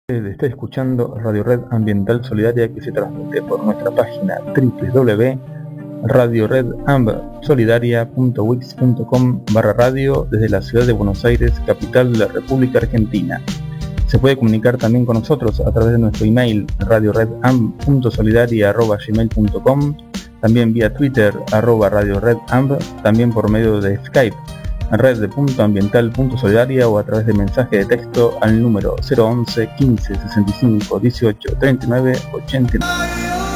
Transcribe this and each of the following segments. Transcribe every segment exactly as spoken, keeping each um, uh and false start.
Está escuchando Radio Red Ambiental Solidaria, que se transmite por nuestra página doble u doble u doble u punto radio red amb solidaria punto wix punto com barra radio desde la ciudad de Buenos Aires, capital de la República Argentina. Se puede comunicar también con nosotros a través de nuestro email radio red amb punto solidaria arroba gmail punto com, también vía Twitter arroba radio red amb, también por medio de Skype red punto ambiental punto solidaria o a través de mensaje de texto al número cero once quince sesenta y cinco dieciocho treinta y nueve ochenta y nueve.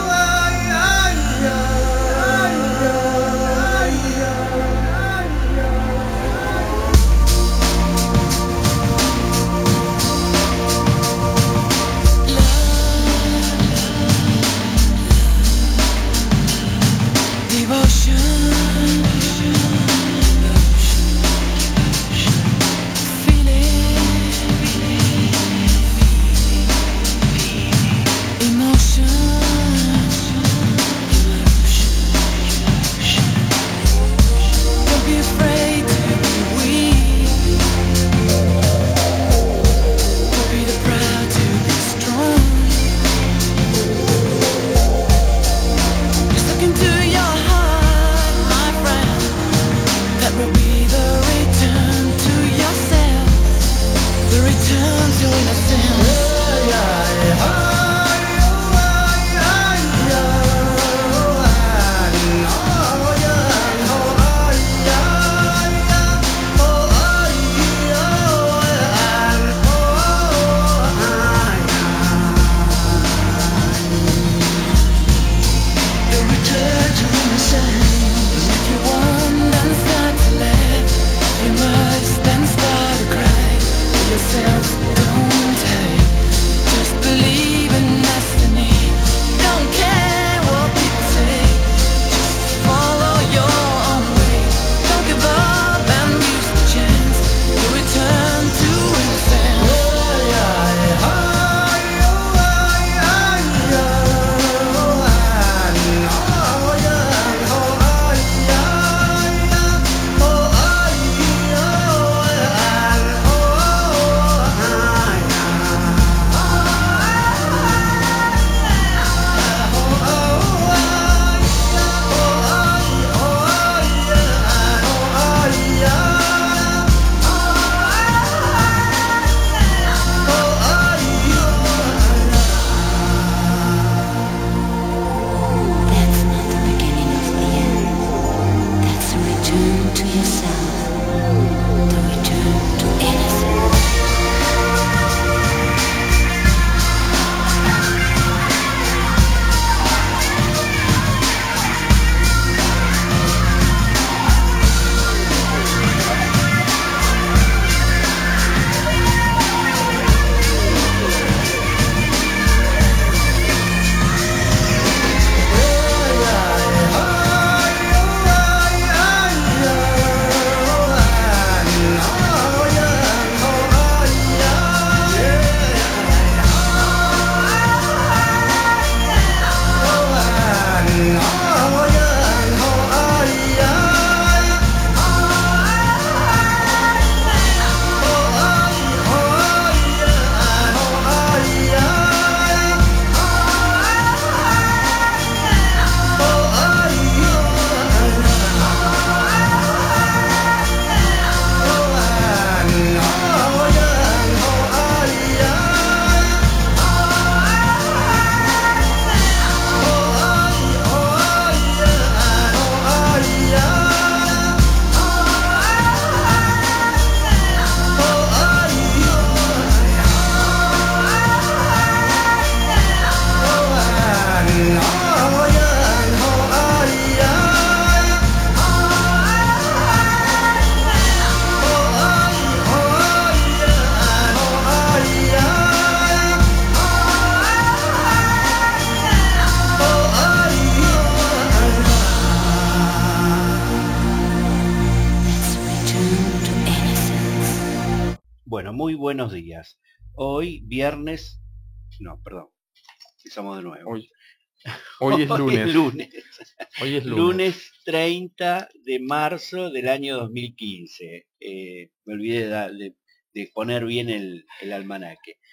Buenos días. Hoy viernes, no, perdón, empezamos de nuevo. Hoy, hoy es lunes. Hoy es lunes. Hoy es lunes. Lunes treinta de marzo del año dos mil quince. Eh, me olvidé de, de, de poner bien el, el almanaque.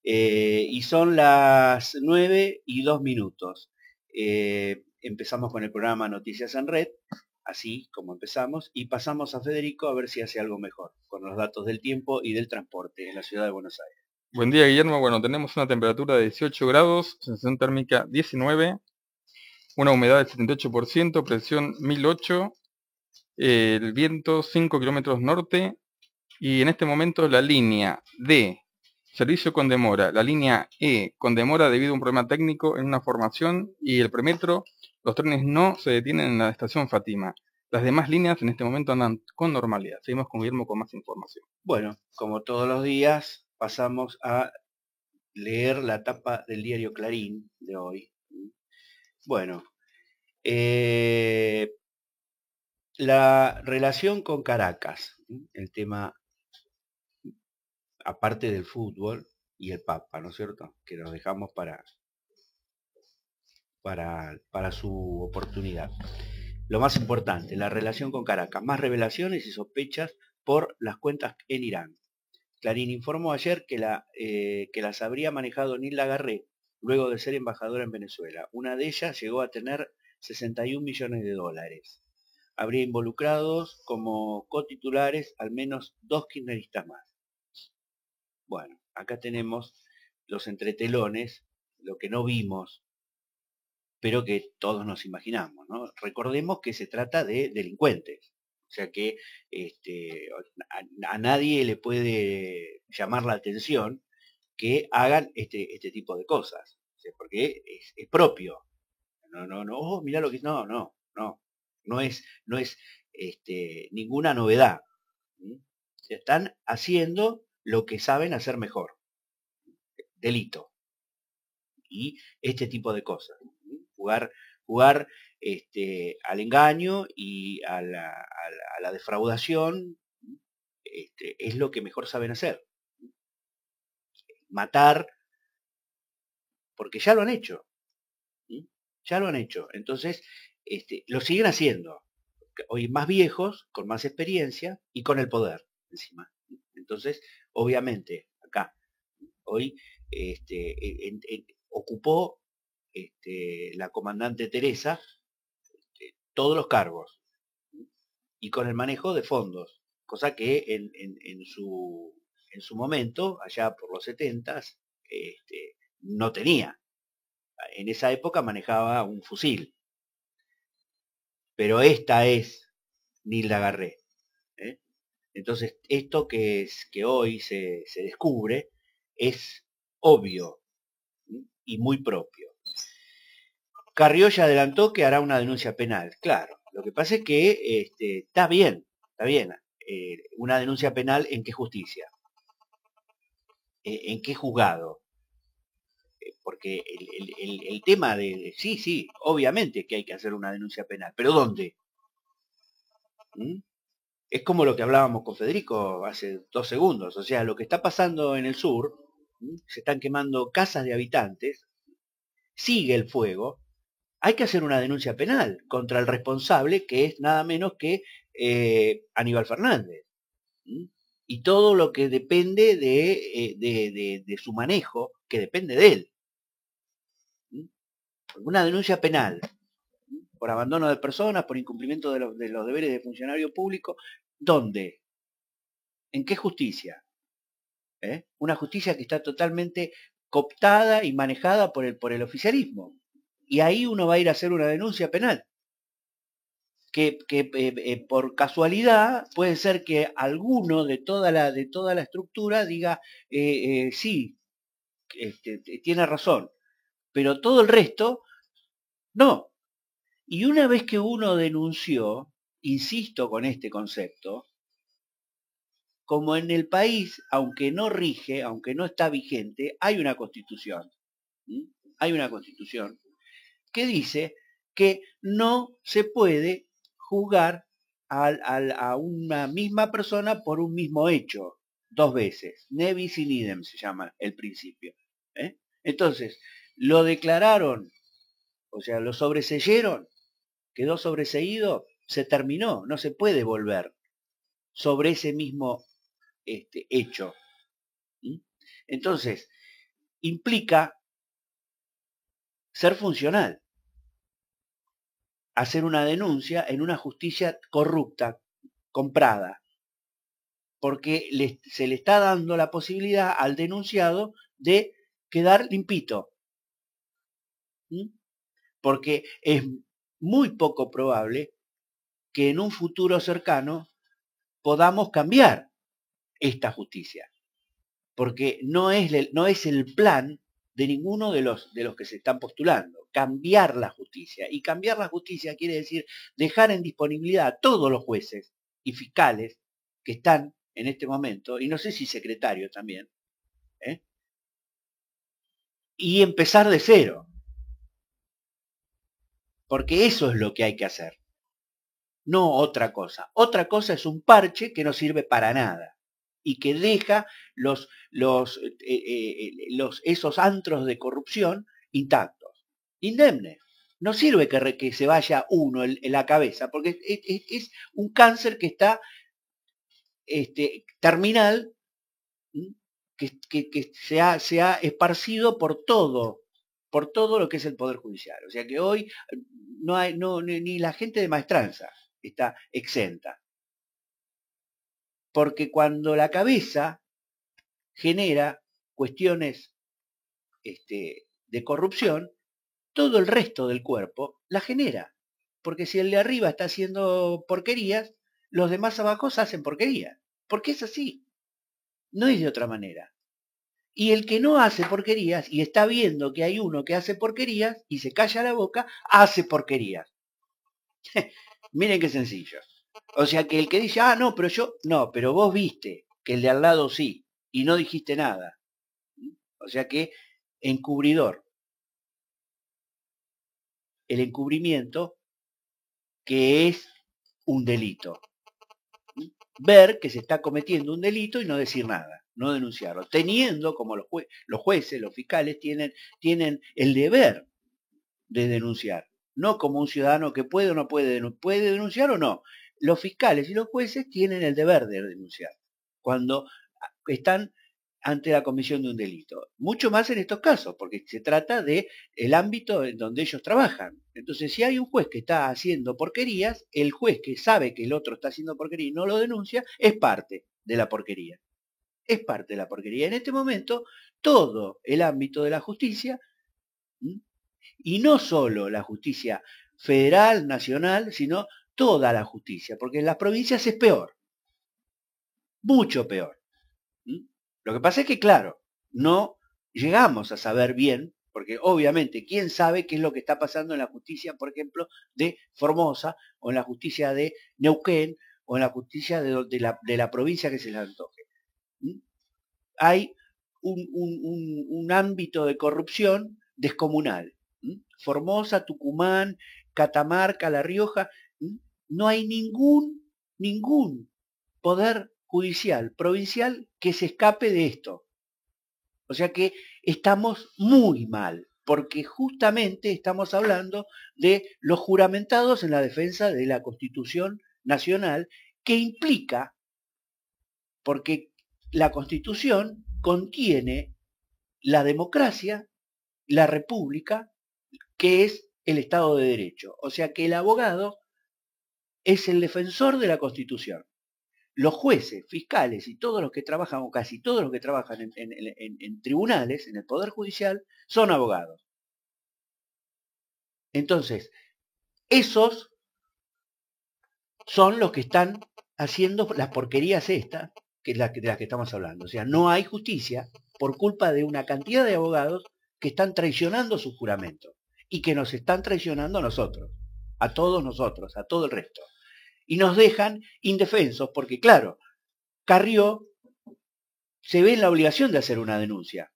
Eh, y son las nueve y dos minutos. Eh, empezamos con el programa Noticias en Red, así como empezamos, y pasamos a Federico a ver si hace algo mejor, con los datos del tiempo y del transporte en la ciudad de Buenos Aires. Buen día, Guillermo. Bueno, tenemos una temperatura de dieciocho grados, sensación térmica diecinueve, una humedad del setenta y ocho por ciento, presión mil ocho, eh, el viento cinco kilómetros norte, y en este momento la línea D, servicio con demora, la línea E con demora debido a un problema técnico en una formación, y el premetro, los trenes no se detienen en la estación Fátima. Las demás líneas en este momento andan con normalidad. Seguimos con Guillermo con más información. Bueno, como todos los días, pasamos a leer la tapa del diario Clarín de hoy. Bueno, eh, la relación con Caracas, el tema aparte del fútbol y el Papa, ¿no es cierto? Que nos dejamos para, para, para su oportunidad. Lo más importante, la relación con Caracas, más revelaciones y sospechas por las cuentas en Irán. Clarín informó ayer que, la, eh, que las habría manejado Nilda Garré luego de ser embajadora en Venezuela. Una de ellas llegó a tener sesenta y un millones de dólares. Habría involucrados como cotitulares al menos dos kirchneristas más. Bueno, acá tenemos los entretelones, lo que no vimos, pero que todos nos imaginamos, ¿no? Recordemos que se trata de delincuentes, o sea que este, a, a nadie le puede llamar la atención que hagan este, este tipo de cosas, o sea, porque es, es propio. No, no, no, oh, mirá lo que... No, no, no, no es, no es este, ninguna novedad. ¿Mm? Se están haciendo lo que saben hacer mejor. Delito. Y este tipo de cosas. Jugar, jugar este, al engaño y a la, a la, a la defraudación este, es lo que mejor saben hacer. Matar, porque ya lo han hecho. ¿Sí? Ya lo han hecho. Entonces, este, lo siguen haciendo. Hoy más viejos, con más experiencia y con el poder encima. Entonces, obviamente, acá, hoy este, en, en, ocupó este, la comandante Teresa este, todos los cargos y con el manejo de fondos, cosa que en, en, en, su, en su momento, allá por los setentas, este, no tenía. En esa época manejaba un fusil. Pero esta es Nilda Garré. ¿eh? Entonces, esto que, es, que hoy se, se descubre es obvio ¿sí? y muy propio. Carrió ya adelantó que hará una denuncia penal. Claro, lo que pasa es que este, está bien, está bien. Eh, una denuncia penal, ¿en qué justicia? Eh, ¿En qué juzgado? Eh, porque el, el, el, el tema de, sí, sí, obviamente que hay que hacer una denuncia penal, pero ¿dónde? ¿Mm? Es como lo que hablábamos con Federico hace dos segundos, o sea, lo que está pasando en el sur, ¿sí? Se están quemando casas de habitantes, sigue el fuego, hay que hacer una denuncia penal contra el responsable, que es nada menos que eh, Aníbal Fernández. ¿sí? Y todo lo que depende de, eh, de, de, de su manejo, que depende de él. ¿sí? Una denuncia penal por abandono de personas, por incumplimiento de los, de los deberes de funcionario público, ¿dónde? ¿En qué justicia? ¿Eh? Una justicia que está totalmente cooptada y manejada por el, por el oficialismo. Y ahí uno va a ir a hacer una denuncia penal. Que, que eh, eh, por casualidad puede ser que alguno de toda la, de toda la estructura diga, eh, eh, sí, este, tiene razón, pero todo el resto, no. Y una vez que uno denunció, insisto con este concepto, como en el país, aunque no rige, aunque no está vigente, hay una constitución. ¿sí? Hay una constitución que dice que no se puede juzgar a, a, a una misma persona por un mismo hecho dos veces. Ne bis in idem se llama el principio. ¿eh? Entonces, lo declararon, o sea, lo sobreseyeron, quedó sobreseído, se terminó, no se puede volver sobre ese mismo este, hecho. ¿sí? Entonces, implica ser funcional, hacer una denuncia en una justicia corrupta, comprada, porque le, se le está dando la posibilidad al denunciado de quedar limpito. ¿Mm? Porque es muy poco probable que en un futuro cercano podamos cambiar esta justicia, porque no es el, no es el plan de ninguno de los, de los que se están postulando, cambiar la justicia. Y cambiar la justicia quiere decir dejar en disponibilidad a todos los jueces y fiscales que están en este momento, y no sé si secretarios también, ¿eh? Y empezar de cero, porque eso es lo que hay que hacer, no otra cosa. Otra cosa es un parche que no sirve para nada y que deja los, los, eh, eh, los, esos antros de corrupción intactos, indemnes. No sirve que, que se vaya uno en, en la cabeza, porque es, es, es un cáncer que está este, terminal, que, que, que se, ha, se ha esparcido por todo, por todo lo que es el Poder Judicial. O sea que hoy no hay, no, ni, ni la gente de maestranza está exenta. Porque cuando la cabeza genera cuestiones este, de corrupción, todo el resto del cuerpo la genera. Porque si el de arriba está haciendo porquerías, los demás abajo hacen porquerías. Porque es así. No es de otra manera. Y el que no hace porquerías y está viendo que hay uno que hace porquerías y se calla la boca, hace porquerías. Miren qué sencillo. O sea que el que dice, ah, no, pero yo, no, pero vos viste que el de al lado sí, y no dijiste nada. O sea que encubridor. El encubrimiento, que es un delito. Ver que se está cometiendo un delito y no decir nada, no denunciarlo. Teniendo, como los, jue los jueces, los fiscales, tienen, tienen el deber de denunciar. No como un ciudadano que puede o no puede, puede denunciar o no. Los fiscales y los jueces tienen el deber de denunciar cuando están ante la comisión de un delito. Mucho más en estos casos, porque se trata de el ámbito en donde ellos trabajan. Entonces, si hay un juez que está haciendo porquerías, el juez que sabe que el otro está haciendo porquería y no lo denuncia, es parte de la porquería. Es parte de la porquería. En este momento, todo el ámbito de la justicia, ¿sí? Y no solo la justicia federal, nacional, sino toda la justicia, porque en las provincias es peor, mucho peor. ¿Mm? Lo que pasa es que, claro, no llegamos a saber bien, porque obviamente, ¿quién sabe qué es lo que está pasando en la justicia, por ejemplo, de Formosa, o en la justicia de Neuquén, o en la justicia de, de, la, de la provincia que se le antoje? ¿Mm? Hay un, un, un, un ámbito de corrupción descomunal. Formosa, Tucumán, Catamarca, La Rioja, no hay ningún, ningún poder judicial, provincial, que se escape de esto. O sea que estamos muy mal, porque justamente estamos hablando de los juramentados en la defensa de la Constitución Nacional, que implica, porque la Constitución contiene la democracia, la república, que es el Estado de Derecho. O sea que el abogado es el defensor de la Constitución. Los jueces, fiscales y todos los que trabajan, o casi todos los que trabajan en, en, en, en tribunales, en el Poder Judicial, son abogados. Entonces, esos son los que están haciendo las porquerías estas, que es la, de las que estamos hablando. O sea, no hay justicia por culpa de una cantidad de abogados que están traicionando su juramento y que nos están traicionando a nosotros, a todos nosotros, a todo el resto. Y nos dejan indefensos porque, claro, Carrió se ve en la obligación de hacer una denuncia.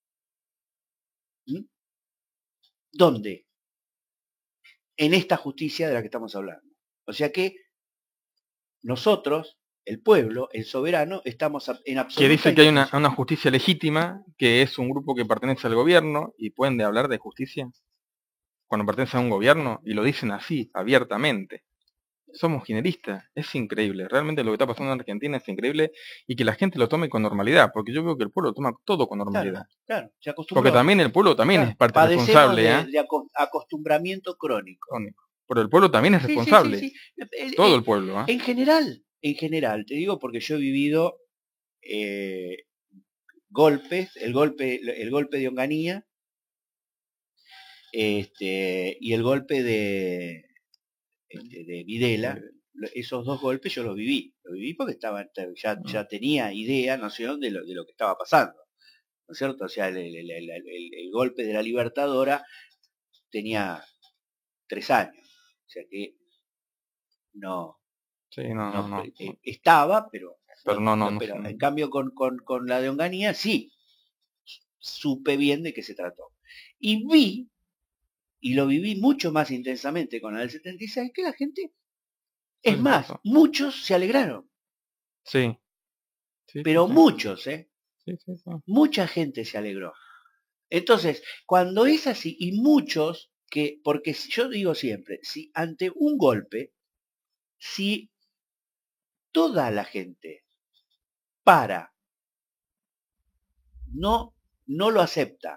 ¿Mm? ¿Dónde? En esta justicia de la que estamos hablando. O sea que nosotros, el pueblo, el soberano, estamos en absoluta... Que dice que hay una, una justicia legítima, que es un grupo que pertenece al gobierno, y pueden de hablar de justicia cuando pertenece a un gobierno, y lo dicen así, abiertamente. somos kirchneristas. Es increíble. Realmente lo que está pasando en Argentina es increíble y que la gente lo tome con normalidad, porque yo veo que el pueblo toma todo con normalidad. Claro, claro, se Porque acostumbró. también el pueblo también Claro, es parte padecemos responsable, de, ¿eh? de aco- acostumbramiento crónico. Crónico. Pero el pueblo también es Sí, sí, sí, responsable. sí. El- Todo el- el pueblo, ¿eh? en general, en general, te digo porque yo he vivido eh, golpes, el golpe, el golpe de Onganía, este, y el golpe de, este, de Videla. Lo- Esos dos golpes yo los viví, los viví porque estaba, ya, ya tenía idea, noción de lo, de lo que estaba pasando, ¿no es cierto? O sea, el, el- el- el- el- el golpe de la Libertadora tenía tres años, o sea que no, Sí, no, no, no no. eh, estaba, pero, Pero no, no, no, no- no. pero no. en cambio con, con, con la de Onganía sí, supe bien de qué se trató. Y vi, y lo viví mucho más intensamente con la del setenta y seis, que la gente, No es le más, importa. muchos se alegraron, Sí. Sí, sí, pero sí. muchos, ¿eh? Sí, sí, sí. Mucha gente se alegró. Entonces, cuando es así, y muchos que, porque yo digo siempre, si ante un golpe, si toda la gente para, no, no lo acepta,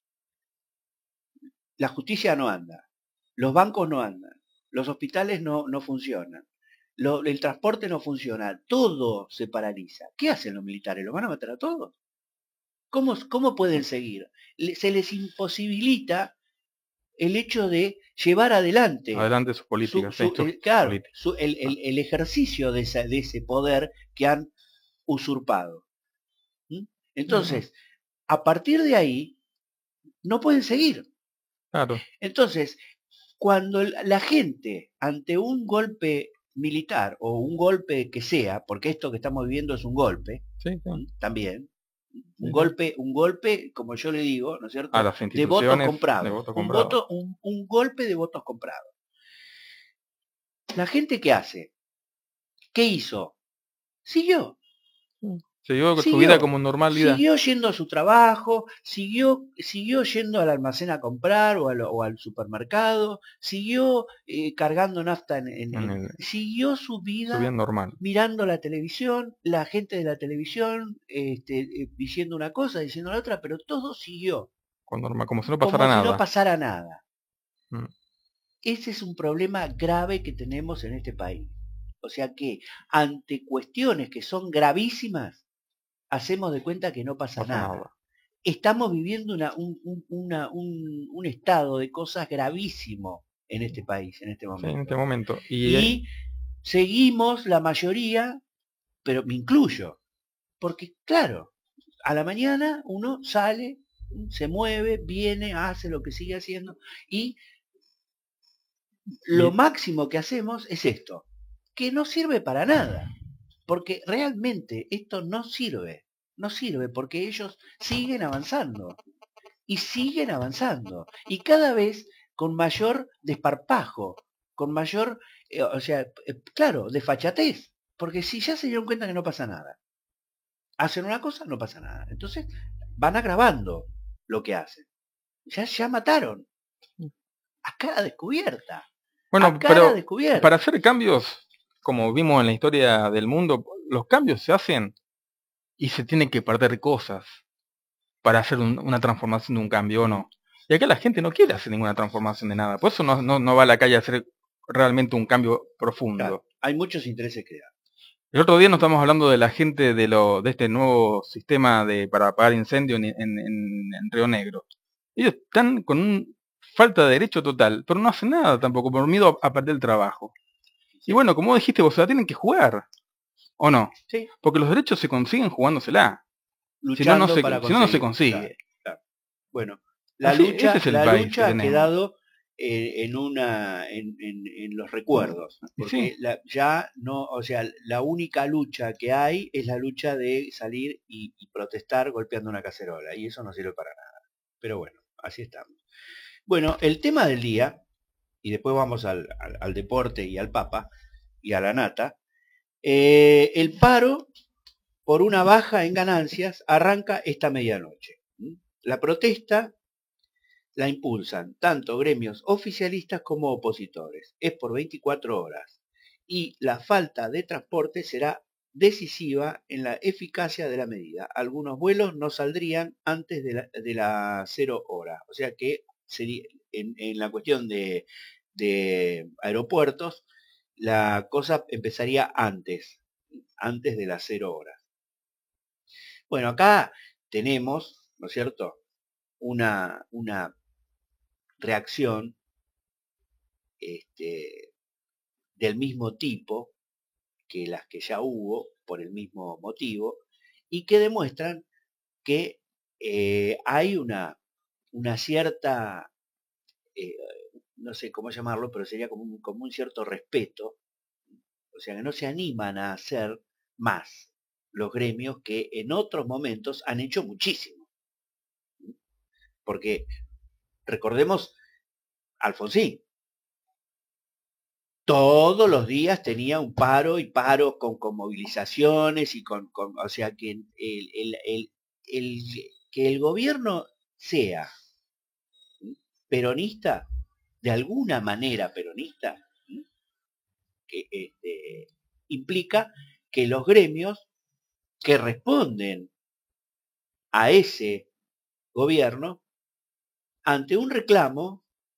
la justicia no anda, los bancos no andan, los hospitales no, no funcionan, lo, el transporte no funciona, todo se paraliza. ¿Qué hacen los militares? ¿Los van a matar a todos? ¿Cómo, cómo pueden seguir? Se les imposibilita el hecho de llevar adelante Adelante sus su, políticas, sí, su, sus, el, sus claro, políticas. su, el, el, el, ejercicio de, esa, de, ese poder que han usurpado. ¿Mm? Entonces, a partir de ahí, no pueden seguir. Claro. Entonces, cuando la gente, ante un golpe militar o un golpe que sea, porque esto que estamos viviendo es un golpe, Sí, sí. ¿m? También, un Sí, golpe, un golpe, como yo le digo, ¿no es a cierto?, las de votos instituciones de comprados, voto un comprado. voto, un, un golpe de votos comprados. La gente ¿qué hace? ¿Qué hizo? Siguió. Siguió su vida Siguió, como normalidad. siguió yendo a su trabajo, siguió, siguió yendo al almacén a comprar o al, o al supermercado, siguió eh, cargando nafta en, en, En en, el, siguió su su vida vida normal. mirando la televisión, la gente de la televisión este, eh, diciendo una cosa, diciendo la otra, pero todo siguió, Con normal, como si no pasara como si no nada. pasara nada. Mm. Ese es un problema grave que tenemos en este país. O sea que ante cuestiones que son gravísimas, hacemos de cuenta que no pasa, No pasa nada. nada. Estamos viviendo una, un, un, una, un, un estado de cosas gravísimo en este país, en este Sí, momento. en este momento. Y, Y seguimos la mayoría, pero me incluyo, porque claro, a la mañana uno sale, se mueve, viene, hace lo que sigue haciendo, y lo y, máximo que hacemos es esto, que no sirve para nada, porque realmente esto no sirve, no sirve porque ellos siguen avanzando. Y siguen avanzando. Y cada vez con mayor desparpajo, con mayor, eh, o sea, eh, claro, desfachatez. Porque si ya se dieron cuenta que no pasa nada, hacen una cosa, no pasa nada. Entonces van agravando lo que hacen. Ya, ya mataron. A cara descubierta. bueno, A cara pero descubierta. para hacer cambios, como vimos en la historia del mundo, los cambios se hacen y se tienen que perder cosas para hacer un, una transformación de un cambio o no. Y acá la gente no quiere hacer ninguna transformación de nada. Por eso no, no, no va a la calle a hacer realmente un cambio profundo. Claro, hay muchos intereses que dar. El otro día nos estamos hablando de la gente de, lo, de este nuevo sistema de, para apagar incendios en, en, en, en Río Negro. Ellos están con un falta de derecho total, pero no hacen nada tampoco, por miedo a, a perder el trabajo. Sí. Y bueno, como dijiste vos, se la tienen que jugar, ¿o no? Sí. Porque los derechos se consiguen jugándosela. Luchando si no, no se, para si no, no se conseguir. consigue. Claro, claro. Bueno, la Así, lucha, ese es el la país lucha que ha tenemos. quedado eh, en una, en, en, en los recuerdos, porque Sí. la, ya no, o sea, la única lucha que hay es la lucha de salir y, y protestar golpeando una cacerola, y eso no sirve para nada. Pero bueno, así estamos. Bueno, el tema del día, y después vamos al, al, al deporte y al Papa y a la nata, eh, el paro por una baja en ganancias arranca esta medianoche. La protesta la impulsan tanto gremios oficialistas como opositores. Es por veinticuatro horas. y la falta de transporte será decisiva en la eficacia de la medida. Algunos vuelos no saldrían antes de la, de la cero hora. O sea que sería, en, en la cuestión de, de aeropuertos, la cosa empezaría antes, antes de las cero horas. Bueno, acá tenemos, ¿no es cierto?, una, una reacción este, del mismo tipo que las que ya hubo por el mismo motivo y que demuestran que eh, hay una, una cierta, eh, no sé cómo llamarlo, pero sería como un, como un cierto respeto, o sea, que no se animan a hacer más los gremios que en otros momentos han hecho muchísimo. Porque recordemos Alfonsín, todos los días tenía un paro y paro con, con movilizaciones y con, con, o sea, que el, el, el, el, que el gobierno sea peronista, de alguna manera peronista, que este, implica que los gremios que responden a ese gobierno ante un reclamo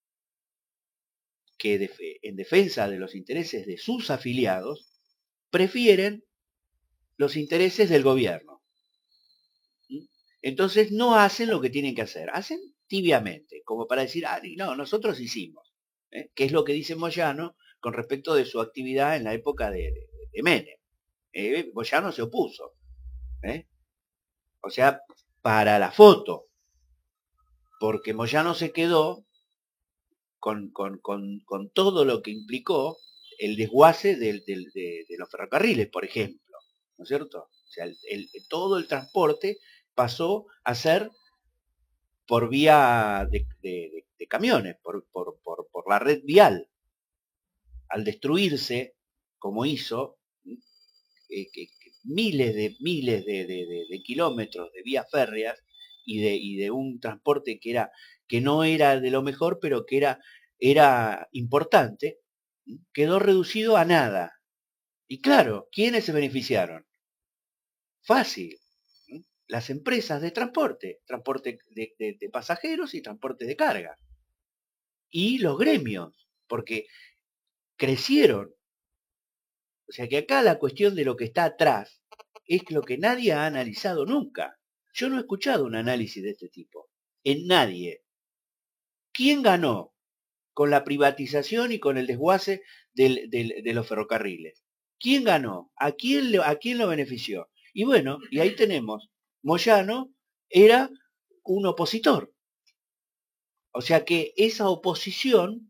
que en defensa de los intereses de sus afiliados prefieren los intereses del gobierno. Entonces no hacen lo que tienen que hacer, hacen tibiamente, como para decir, ah, no, nosotros hicimos, ¿eh? Que es lo que dice Moyano con respecto de su actividad en la época de, de, de Menem. Eh, Moyano se opuso, ¿eh? O sea, para la foto, porque Moyano se quedó con, con, con, con todo lo que implicó el desguace del, del, de, de los ferrocarriles, por ejemplo, ¿no es cierto? O sea, el, el, todo el transporte pasó a ser por vía de, de, de camiones, por, por, por, por la red vial. Al destruirse, como hizo, eh, que, que miles de miles de, de, de, de kilómetros de vías férreas y de, y de un transporte que, era, que no era de lo mejor, pero que era, era importante, quedó reducido a nada. Y claro, ¿quiénes se beneficiaron? Fácil. Las empresas de transporte, transporte de, de, de pasajeros y transporte de carga. Y los gremios, porque crecieron. O sea que acá la cuestión de lo que está atrás es lo que nadie ha analizado nunca. Yo no he escuchado un análisis de este tipo. En nadie. ¿Quién ganó con la privatización y con el desguace del, del, de los ferrocarriles? ¿Quién ganó? ¿A quién, le, ¿A quién lo benefició? Y bueno, y ahí tenemos, Moyano era un opositor. O sea que esa oposición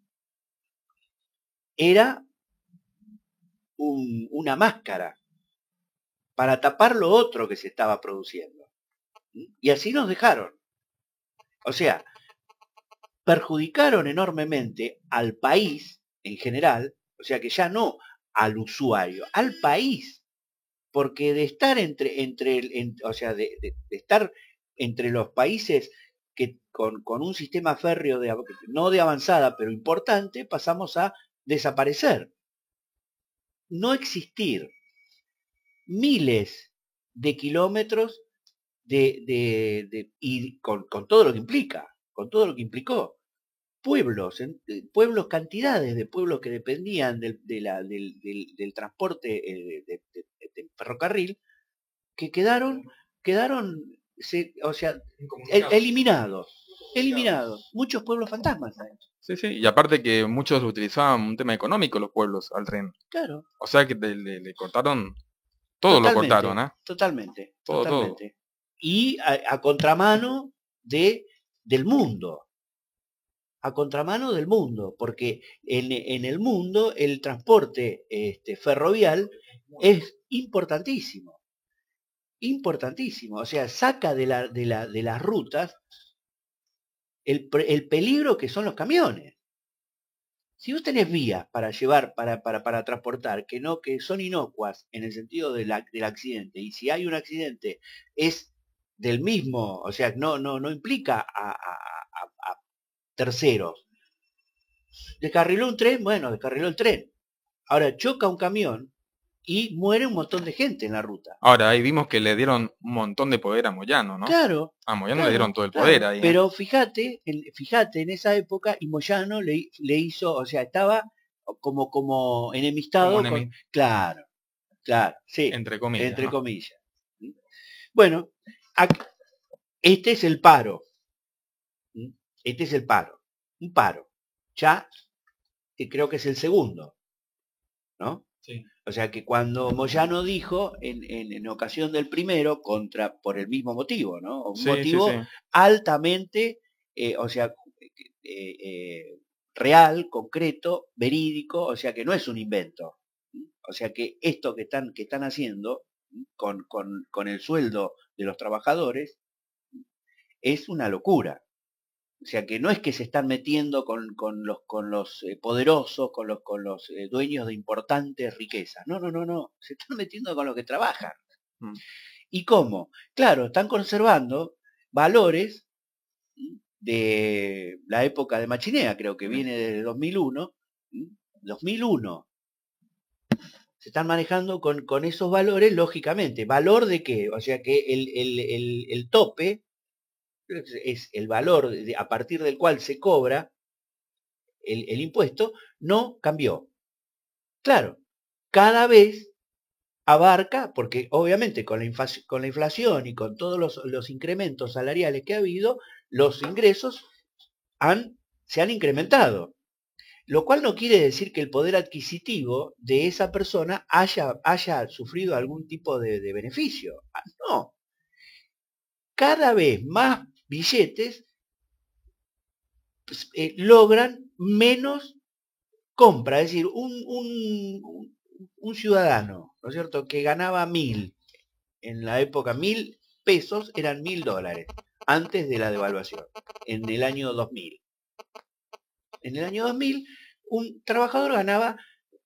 era un, una máscara para tapar lo otro que se estaba produciendo. Y así nos dejaron. O sea, perjudicaron enormemente al país en general, o sea que ya no al usuario, al país, porque de estar entre, entre en, o sea, de, de, de, estar entre los países que con, con un sistema férreo de, no de avanzada, pero importante, pasamos a desaparecer. No existir miles de kilómetros de, de, de y con, con todo lo que implica, con todo lo que implicó. Pueblos, en, pueblos, cantidades de pueblos que dependían del, de la, del, del, del transporte eh, de, de, de, ferrocarril, que quedaron, quedaron, se, o sea, eliminados, eliminados, muchos pueblos fantasmas. Sí, sí, y aparte que muchos utilizaban un tema económico los pueblos al tren. Claro. O sea que le, le, le cortaron, todo totalmente, lo cortaron, ¿eh? Totalmente, todo, totalmente. Todo. Y a, a contramano de, del mundo. A contramano del mundo, porque en, en el mundo el transporte este, ferrovial es importantísimo, importantísimo, o sea, saca de, la, de, la, de las rutas el, el peligro que son los camiones. Si vos tenés vías para llevar, para, para, para transportar, que no, que son inocuas en el sentido de la, del accidente, y si hay un accidente es del mismo, o sea, no, no, no implica a, a, a, a terceros. ¿Descarriló un tren? Bueno, descarriló el tren. Ahora choca un camión y muere un montón de gente en la ruta. Ahora, ahí vimos que le dieron un montón de poder a Moyano, ¿no? Claro. A Moyano claro, le dieron todo el claro. poder ahí. ¿eh? Pero fíjate, en, fíjate en esa época, y Moyano le, le hizo, o sea, estaba como, como enemistado Como con... enemi- Claro, claro, sí. Entre comillas. Entre ¿no? comillas. Bueno, aquí, este es el paro. Este es el paro. Un paro. Ya eh, creo que es el segundo, ¿no? Sí. O sea que cuando Moyano dijo, en, en, en ocasión del primero, contra por el mismo motivo, ¿no? Un Sí, motivo sí, sí. altamente, eh, o sea, eh, eh, real, concreto, verídico, o sea que no es un invento. O sea que esto que están, que están haciendo con, con, con el sueldo de los trabajadores es una locura. O sea que no es que se están metiendo con, con los, con los eh, poderosos, con los, con los eh, dueños de importantes riquezas. No, no, no, no. Se están metiendo con los que trabajan. Mm. ¿Y cómo? Claro, están conservando valores de la época de Machinea, creo que viene desde dos mil uno. dos mil uno. Se están manejando con, con esos valores, lógicamente. ¿Valor de qué? O sea que el, el, el, el tope es el valor de, a partir del cual se cobra el, el impuesto, no cambió. Claro, cada vez abarca, porque obviamente con la, inflación, con la inflación y con todos los, los incrementos salariales que ha habido, los ingresos han, se han incrementado. Lo cual no quiere decir que el poder adquisitivo de esa persona haya, haya sufrido algún tipo de, de beneficio. No. Cada vez más billetes pues, eh, logran menos compra. Es decir, un, un, un ciudadano, ¿no es cierto?, que ganaba mil, en la época mil pesos eran mil dólares, antes de la devaluación, en el año dos mil. En el año dos mil, un trabajador ganaba,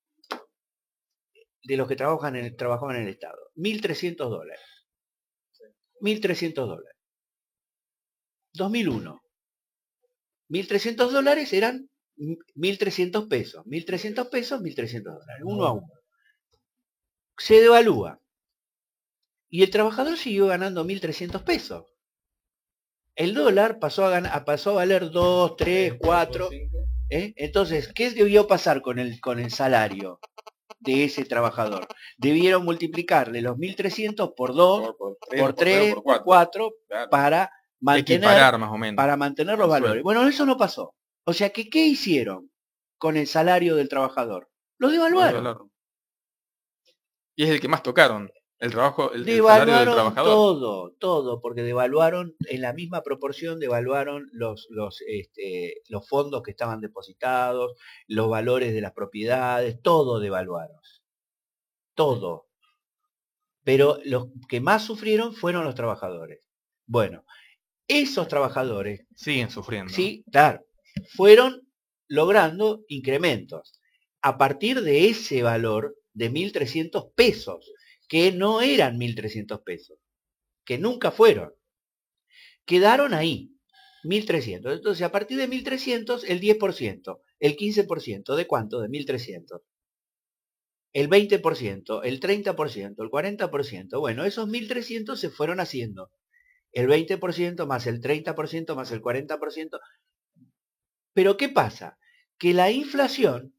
de los que trabajan en el, trabajaban en el Estado, mil trescientos dólares. mil trescientos dólares. dos mil uno. mil trescientos dólares eran mil trescientos pesos. mil trescientos pesos, mil trescientos dólares. Uno a uno. Se devalúa. Y el trabajador siguió ganando mil trescientos pesos. El dólar pasó a, ganar, pasó a valer dos, tres, cuatro. ¿eh? Entonces, ¿qué debió pasar con el, con el salario de ese trabajador? Debieron multiplicarle los mil trescientos por dos, por tres, por, tres, por, por cuatro, claro, para mantener, más o menos, para mantener los valores. Sueldo. Bueno, eso no pasó. O sea, que ¿qué hicieron con el salario del trabajador? Lo devaluaron. Lo y es el que más tocaron. El trabajo, el, devaluaron el salario del trabajador. todo, todo, porque devaluaron, en la misma proporción devaluaron los, los, este, los fondos que estaban depositados, los valores de las propiedades, todo devaluaron. Todo. Pero los que más sufrieron fueron los trabajadores. Bueno, esos trabajadores siguen sufriendo. Sí, claro, fueron logrando incrementos a partir de ese valor de mil trescientos pesos, que no eran mil trescientos pesos, que nunca fueron. Quedaron ahí, mil trescientos. Entonces, a partir de mil trescientos, el diez por ciento, el quince por ciento, ¿de cuánto? De mil trescientos. El veinte por ciento, el treinta por ciento, el cuarenta por ciento. Bueno, esos mil trescientos se fueron haciendo. El veinte por ciento más el treinta por ciento más el cuarenta por ciento. Pero ¿qué pasa? Que la inflación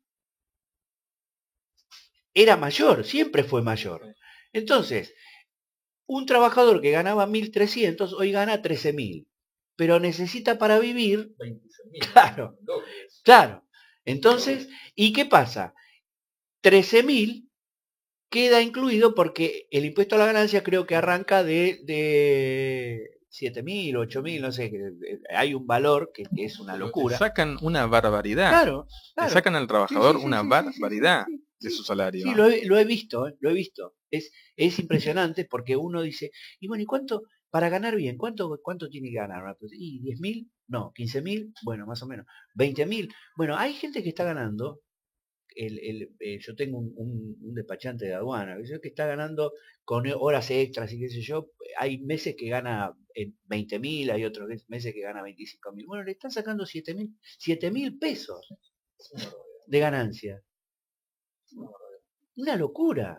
era mayor, siempre fue mayor. Entonces, un trabajador que ganaba mil trescientos hoy gana trece mil, pero necesita para vivir veintiséis mil. Claro, claro. Entonces, ¿y qué pasa? trece mil queda incluido porque el impuesto a la ganancia creo que arranca de, de siete mil, ocho mil, no sé, hay un valor que, que es una locura. Le sacan una barbaridad. Claro, claro. Le sacan al trabajador sí, sí, sí, una sí, barbaridad sí, sí, sí, de su salario. Sí, lo he, lo he visto, ¿eh? lo he visto. Es, es impresionante porque uno dice, y bueno, ¿y cuánto, para ganar bien, cuánto, cuánto tiene que ganar? ¿Y diez mil? No, quince mil, bueno, más o menos. veinte mil. Bueno, hay gente que está ganando, el, el, eh, yo tengo un, un, un despachante de aduana, que está ganando con horas extras y qué sé yo, hay meses que gana veinte mil, hay otros meses que gana veinticinco mil. Bueno, le están sacando siete mil pesos de ganancia. Una locura.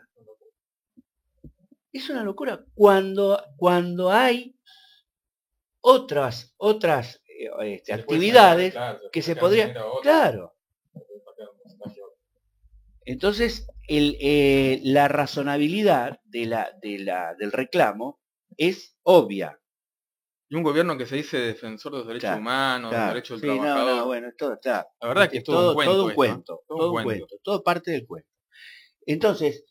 Es una locura cuando, cuando hay otras, otras eh, este, actividades claro, que se podrían... Claro. Entonces, el, eh, la razonabilidad de la, de la, del reclamo es obvia. Y un gobierno que se dice defensor de los derechos claro, humanos, claro. de los derechos del sí, trabajador. No, no, bueno, todo está. La verdad es que es todo, todo un cuento. Todo un cuento, esto, todo, todo un cuento. cuento, todo parte del cuento. Entonces,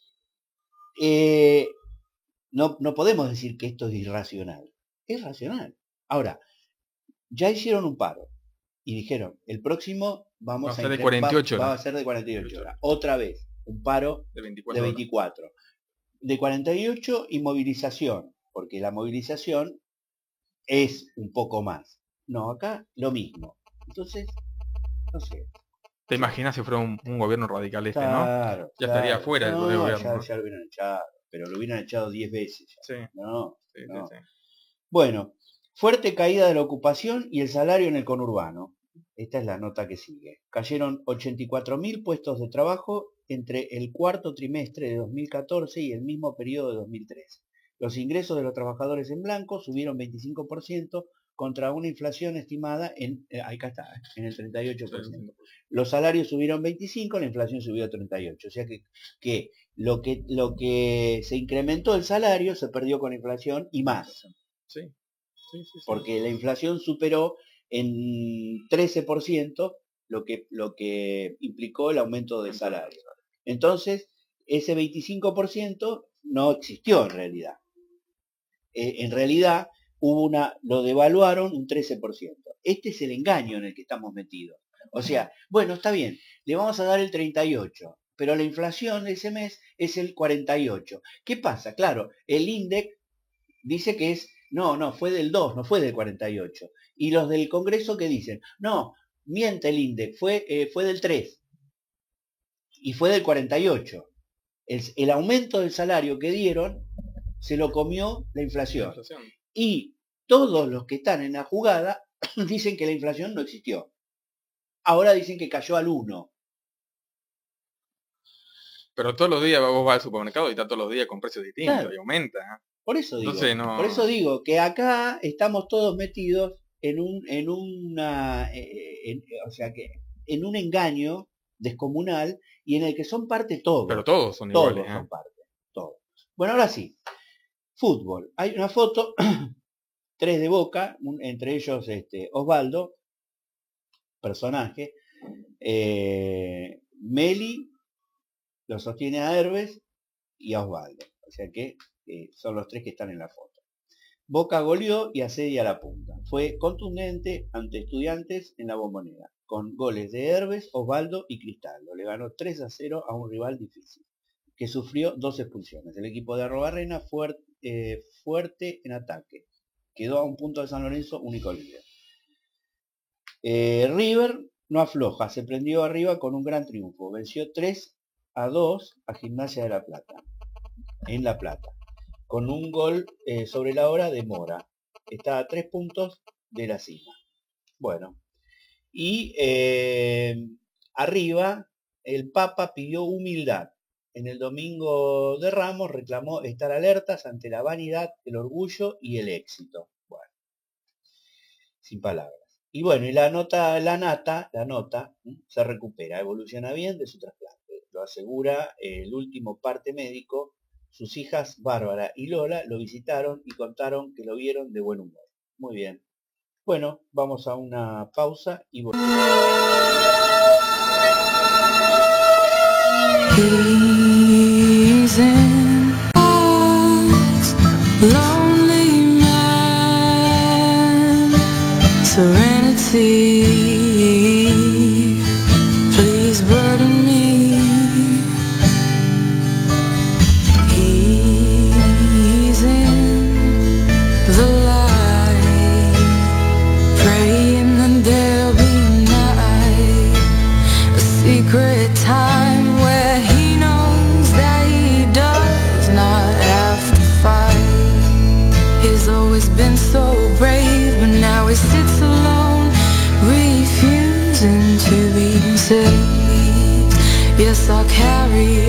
eh, no, no podemos decir que esto es irracional. Es racional. Ahora, ya hicieron un paro y dijeron, el próximo vamos va a a ser de cuarenta y ocho va, va a ser de cuarenta y ocho horas. Otra vez, un paro de veinticuatro. De, veinticuatro. De cuarenta y ocho y movilización, porque la movilización es un poco más. No, acá lo mismo. Entonces, no sé. ¿Te imaginas si fuera un, un gobierno radical este, claro, no? Ya claro. estaría fuera no, del gobierno. Ya, ya lo hubieran echado, pero lo hubieran echado diez veces. Ya. Sí. No, sí, no. Sí, sí. Bueno, fuerte caída de la ocupación y el salario en el conurbano. Esta es la nota que sigue. Cayeron ochenta y cuatro mil puestos de trabajo entre el cuarto trimestre de dos mil catorce y el mismo periodo de dos mil trece. Los ingresos de los trabajadores en blanco subieron veinticinco por ciento contra una inflación estimada en, eh, acá está, en el treinta y ocho por ciento. Los salarios subieron veinticinco, la inflación subió treinta y ocho. O sea que, que, lo que lo que se incrementó el salario se perdió con inflación y más. Sí. Sí, sí, sí. Porque la inflación superó en trece por ciento lo que, lo que implicó el aumento del salario. Entonces, ese veinticinco por ciento no existió en realidad. Eh, en realidad, hubo una, lo devaluaron un trece por ciento. Este es el engaño en el que estamos metidos. O sea, bueno, está bien, le vamos a dar el treinta y ocho, pero la inflación de ese mes es el cuarenta y ocho. ¿Qué pasa? Claro, el INDEC dice que es, no, no, fue del dos, no fue del cuarenta y ocho. Y los del Congreso que dicen, no, miente el INDEC, fue, eh, fue del tres y fue del cuarenta y ocho. El, el aumento del salario que dieron se lo comió la inflación. La inflación. Y todos los que están en la jugada dicen que la inflación no existió. Ahora dicen que cayó al uno. Pero todos los días vos vas al supermercado y está todos los días con precios distintos, claro. Y aumenta. Por eso digo, Entonces, no... por eso digo que acá estamos todos metidos en un, en una, eh, en, o sea que en un engaño descomunal y en el que son parte todos. Pero todos son todos iguales. Todos son ¿eh? parte, todos. Bueno, ahora sí, fútbol. Hay una foto, tres de Boca, un, entre ellos este, Osvaldo, personaje, eh, Meli lo sostiene a Herbes y a Osvaldo. O sea que eh, son los tres que están en la foto. Boca goleó y asedia la punta. Fue contundente ante Estudiantes en la Bombonera, con goles de Herbes, Osvaldo y Cristaldo. Le ganó tres a cero a un rival difícil, que sufrió dos expulsiones. El equipo de Arrobarrena fue eh, fuerte en ataque. Quedó a un punto de San Lorenzo, único líder. Eh, River no afloja, se prendió arriba con un gran triunfo. Venció tres a dos a Gimnasia de La Plata, en La Plata, con un gol eh, sobre la hora de Mora. Está a tres puntos de la cima. Bueno, y eh, arriba el Papa pidió humildad. En el domingo de Ramos reclamó estar alertas ante la vanidad, el orgullo y el éxito. Bueno, sin palabras. Y bueno, y la nota, la nata, la nota, ¿sí? Se recupera, evoluciona bien de su trasplante. Lo asegura el último parte médico. Sus hijas Bárbara y Lola lo visitaron y contaron que lo vieron de buen humor. Muy bien. Bueno, vamos a una pausa y volvemos. He's in lonely man, serenity, please burden me. He's in the light, praying that there'll be night, a secret time where he knows that he does not have to fight. He's always been so brave, but now he sits alone, refusing to be saved. Yes, I'll carry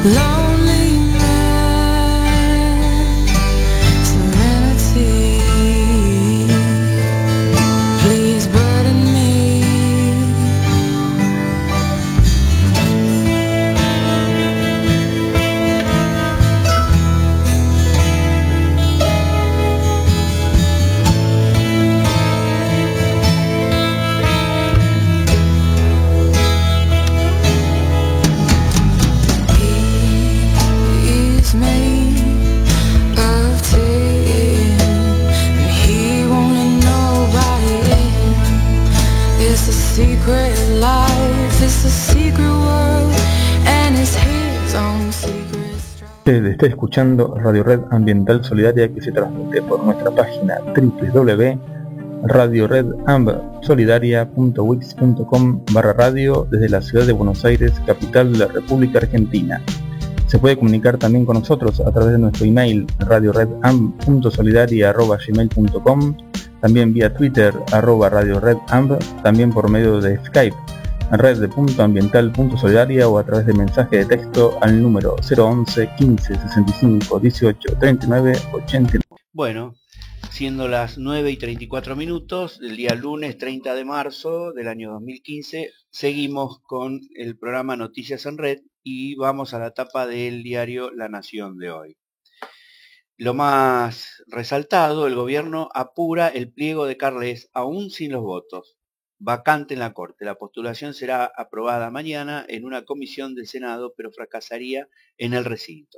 Usted está escuchando Radio Red Ambiental Solidaria, que se transmite por nuestra página doble u doble u doble u punto radio red amb solidaria punto wix punto com barra radio desde la ciudad de Buenos Aires, capital de la República Argentina. Se puede comunicar también con nosotros a través de nuestro email radio red amb punto solidaria arroba gmail punto com, también vía Twitter arroba radio red amb, también por medio de Skype red punto ambiental punto solidaria o a través de mensaje de texto al número cero once quince sesenta y cinco dieciocho treinta y nueve ochenta y nueve. Bueno, siendo las nueve y treinta y cuatro minutos del día lunes treinta de marzo del año dos mil quince, seguimos con el programa Noticias en Red y vamos a la tapa del diario La Nación de hoy. Lo más resaltado: el gobierno apura el pliego de Carles aún sin los votos. Vacante en la Corte. La postulación será aprobada mañana en una comisión del Senado, pero fracasaría en el recinto.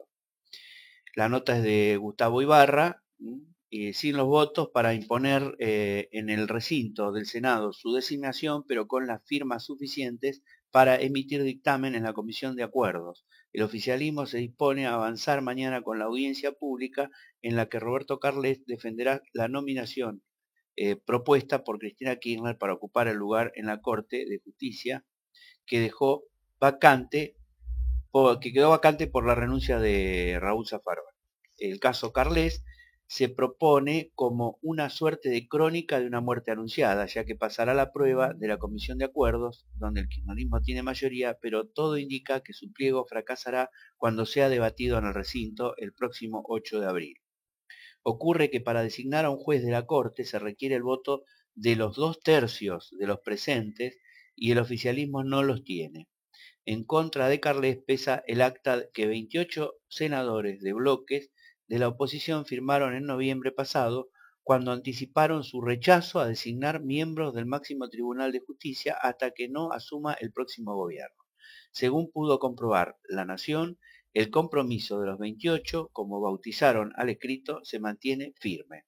La nota es de Gustavo Ibarra. Eh, sin los votos para imponer eh, en el recinto del Senado su designación, pero con las firmas suficientes para emitir dictamen en la Comisión de Acuerdos. El oficialismo se dispone a avanzar mañana con la audiencia pública en la que Roberto Carles defenderá la nominación Eh, propuesta por Cristina Kirchner para ocupar el lugar en la Corte de Justicia que dejó vacante, por, que quedó vacante por la renuncia de Raúl Zaffaroni. El caso Carles se propone como una suerte de crónica de una muerte anunciada, ya que pasará la prueba de la Comisión de Acuerdos, donde el kirchnerismo tiene mayoría, pero todo indica que su pliego fracasará cuando sea debatido en el recinto el próximo ocho de abril. Ocurre que para designar a un juez de la Corte se requiere el voto de los dos tercios de los presentes y el oficialismo no los tiene. En contra de Carles pesa el acta que veintiocho senadores de bloques de la oposición firmaron en noviembre pasado, cuando anticiparon su rechazo a designar miembros del máximo Tribunal de Justicia hasta que no asuma el próximo gobierno. Según pudo comprobar La Nación, el compromiso de los veintiocho, como bautizaron al escrito, se mantiene firme.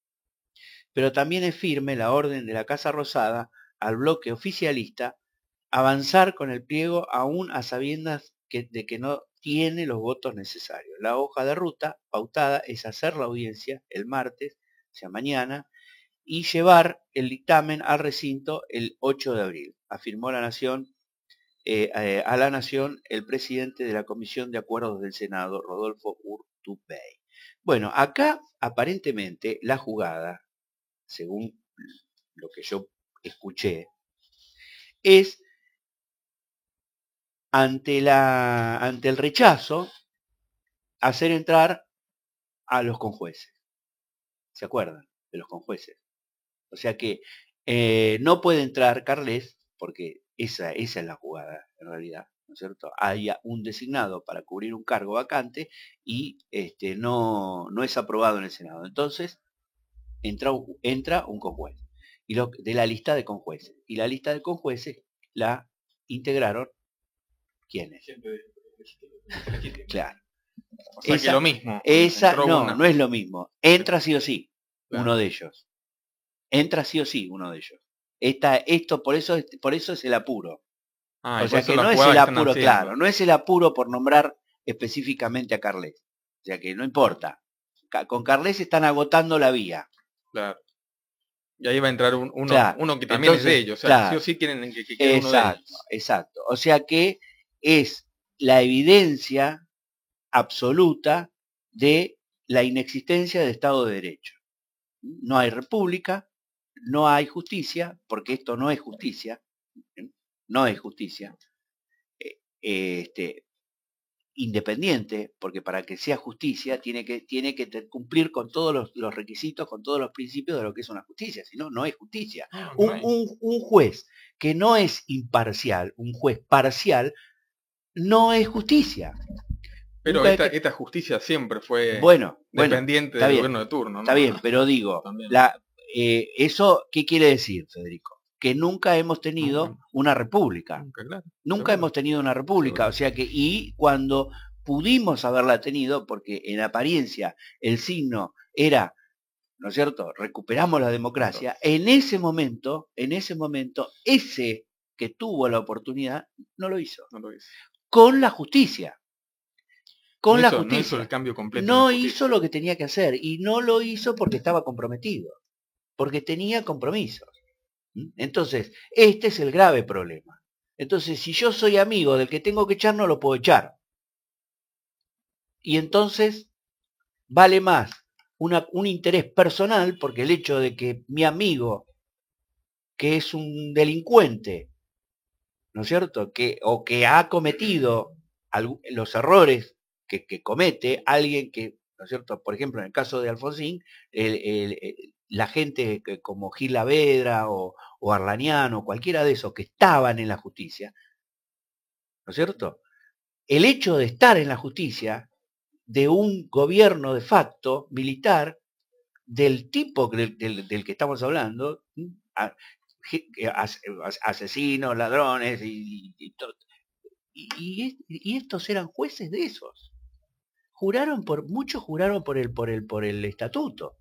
Pero también es firme la orden de la Casa Rosada al bloque oficialista avanzar con el pliego aún a sabiendas que, de que no tiene los votos necesarios. La hoja de ruta pautada es hacer la audiencia el martes, o sea mañana, y llevar el dictamen al recinto el ocho de abril, afirmó La Nación. Eh, eh, a La Nación el presidente de la Comisión de Acuerdos del Senado, Rodolfo Urtubey. Bueno, acá aparentemente la jugada, según lo que yo escuché, es ante, la, ante el rechazo hacer entrar a los conjueces. ¿Se acuerdan de los conjueces? O sea que eh, no puede entrar Carles porque esa, esa es la jugada en realidad, ¿no es cierto? Haya un designado para cubrir un cargo vacante y este, no, no es aprobado en el Senado. Entonces entra, entra un conjuez y lo, de la lista de conjueces. Y la lista de conjueces la integraron ¿quiénes? Claro. O sea esa, que lo mismo. Esa, no, una. no es lo mismo. Entra sí o sí, claro. Uno de ellos. Entra sí o sí uno de ellos. Esta, esto, por eso, por eso es el apuro. Ah, o sea que no es el apuro, claro, no es el apuro por nombrar específicamente a Carles. O sea que no importa. Con Carles están agotando la vía. Claro. Y ahí va a entrar un, uno, claro. uno que también Entonces, es de ellos. O sea, claro. sí o sí quieren que, que quede exacto, uno de ellos. Exacto. O sea que es la evidencia absoluta de la inexistencia del Estado de Derecho. No hay república, no hay justicia, porque esto no es justicia, no es justicia. Este, independiente, porque para que sea justicia tiene que, tiene que cumplir con todos los, los requisitos, con todos los principios de lo que es una justicia, si no, no es justicia. No, Un, no hay. un, un juez que no es imparcial, un juez parcial, no es justicia. Pero Nunca esta, es que- esta justicia siempre fue Bueno, bueno, dependiente está del bien, gobierno de turno, ¿no? está bien, pero digo, También. la, eh, ¿eso qué quiere decir, Federico? Que nunca hemos tenido Nunca. una república. Nunca, claro. Nunca Seguro. hemos tenido una república, Seguro. o sea que, y cuando pudimos haberla tenido, porque en apariencia el signo era, ¿no es cierto?, recuperamos la democracia, en ese momento, en ese momento, ese que tuvo la oportunidad, no lo hizo. No lo hizo. Con la justicia. Con No la hizo, no justicia. hizo el cambio completo. en No la justicia. hizo lo que tenía que hacer, y no lo hizo porque estaba comprometido, porque tenía compromisos. ¿Mm? Entonces, este es el grave problema. Entonces, si yo soy amigo del que tengo que echar, no lo puedo echar. Y entonces, vale más una, un interés personal, porque el hecho de que mi amigo, que es un delincuente, ¿no es cierto?, que, o que ha cometido algún, los errores que, que comete alguien que, ¿no es cierto?, por ejemplo, en el caso de Alfonsín, el, el, el, la gente que, como Gil Lavedra o, o Arlaniano, cualquiera de esos que estaban en la justicia, ¿no es cierto?, el hecho de estar en la justicia de un gobierno de facto militar del tipo del, del, del que estamos hablando, asesinos, ladrones y, y, y, y estos eran jueces de esos. Juraron por, muchos juraron por el, por el, por el estatuto.